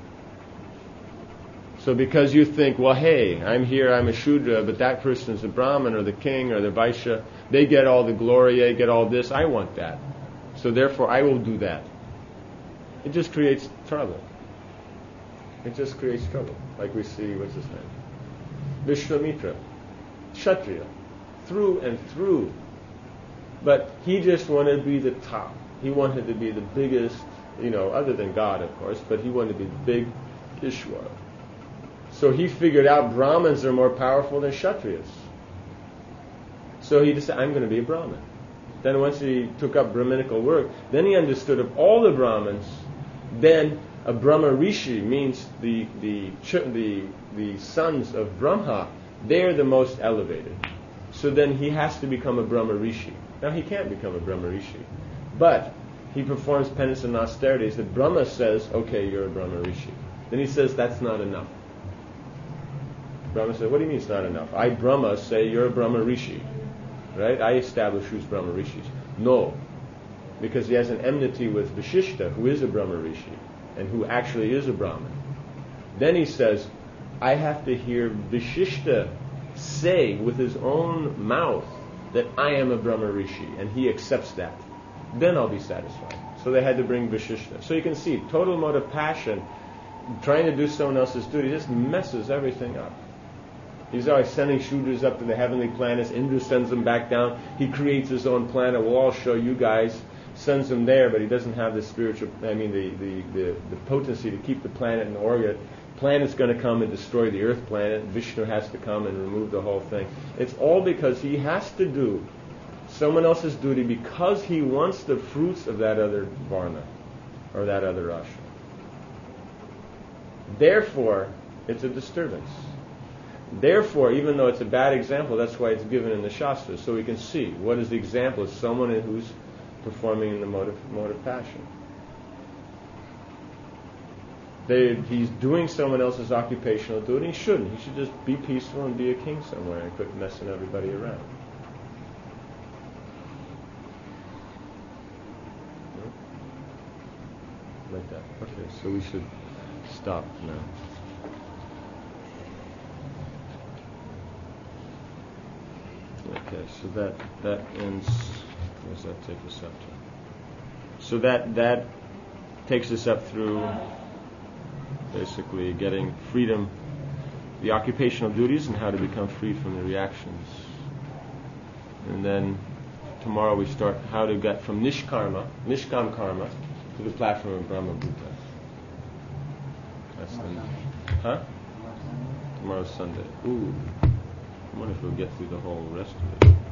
So because you think, well, hey, I'm here, I'm a Shudra, but that person is a Brahmin or the king or the Vaishya, they get all the glory, they get all this, I want that. So therefore I will do that. It just creates trouble. It just creates trouble. Like we see, what's his name? Vishwamitra, Kshatriya, through and through. But he just wanted to be the top. He wanted to be the biggest, you know, other than God, of course, but he wanted to be the big Ishwara. So he figured out Brahmins are more powerful than Kshatriyas. So he decided, I'm going to be a Brahmin. Then once he took up Brahminical work, then he understood of all the Brahmins, then a Brahma Rishi means the, the, the, the sons of Brahma, they're the most elevated. So then he has to become a Brahma Rishi. Now he can't become a Brahma Rishi, but he performs penance and austerities that Brahma says, okay, you're a Brahma Rishi. Then he says, that's not enough. Brahma says, what do you mean it's not enough? I, Brahma, say you're a Brahma Rishi. Right? I establish who's Brahma Rishis. No. Because he has an enmity with Vashishta, who is a Brahma Rishi, and who actually is a Brahmin. Then he says, I have to hear Vashishta say with his own mouth that I am a Brahma Rishi, and he accepts that. Then I'll be satisfied. So they had to bring Vashishta. So you can see, total mode of passion, trying to do someone else's duty, just messes everything up. He's always sending Shudras up to the heavenly planets. Indra sends them back down. He creates his own planet. We'll all show you guys. Sends them there, but he doesn't have the spiritual, I mean, the, the, the, the potency to keep the planet in orbit. Planet's going to come and destroy the Earth planet. Vishnu has to come and remove the whole thing. It's all because he has to do someone else's duty because he wants the fruits of that other varna or that other ashram. Therefore, it's a disturbance. Therefore, even though it's a bad example, that's why it's given in the Shastras, so we can see what is the example of someone who's performing in the mode of, mode of passion. They, he's doing someone else's occupational duty. He shouldn't. He should just be peaceful and be a king somewhere and quit messing everybody around. Like that. Okay, so we should stop now. Okay, so that that ends. Where does that take us up to? So that that takes us up through basically getting freedom, the occupational duties, and how to become free from the reactions. And then tomorrow we start how to get from nishkarma, nishkam karma, to the platform of Brahma Bhuta. That's the, huh? Tomorrow's Sunday. Ooh. I wonder if we'll get through the whole rest of it.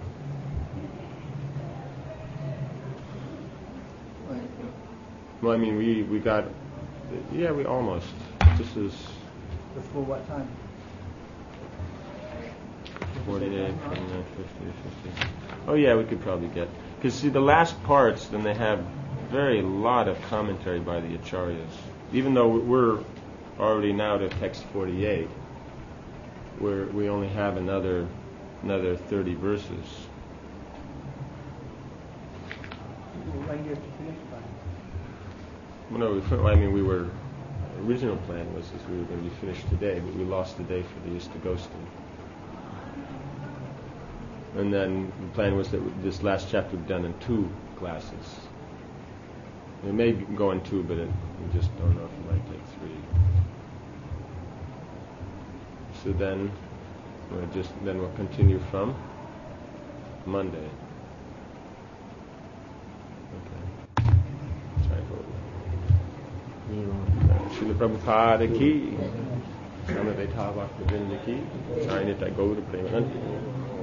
Well, I mean, we, we got, yeah, we almost. This is... Before what time? forty-eight, forty-nine, fifty, fifty. Oh, yeah, we could probably get... Because, see, the last parts, then they have very lot of commentary by the Acharyas. Even though we're already now to text forty-eight, We're, we only have another another thirty verses. When do you have to finish by? Well, no, we, fin- I mean, we were, original plan was that we were going to be finished today, but we lost the day for the East Augustine. And then the plan was that this last chapter would be done in two classes. It may go in two, but it, we just don't know if it might take three. So then, we'll just then we'll continue from Monday. Okay. Sorry for Srila Prabhupada ki, Srila Vaitha Bhakta Vrinda ki, Sarnita Gaura Premanandi.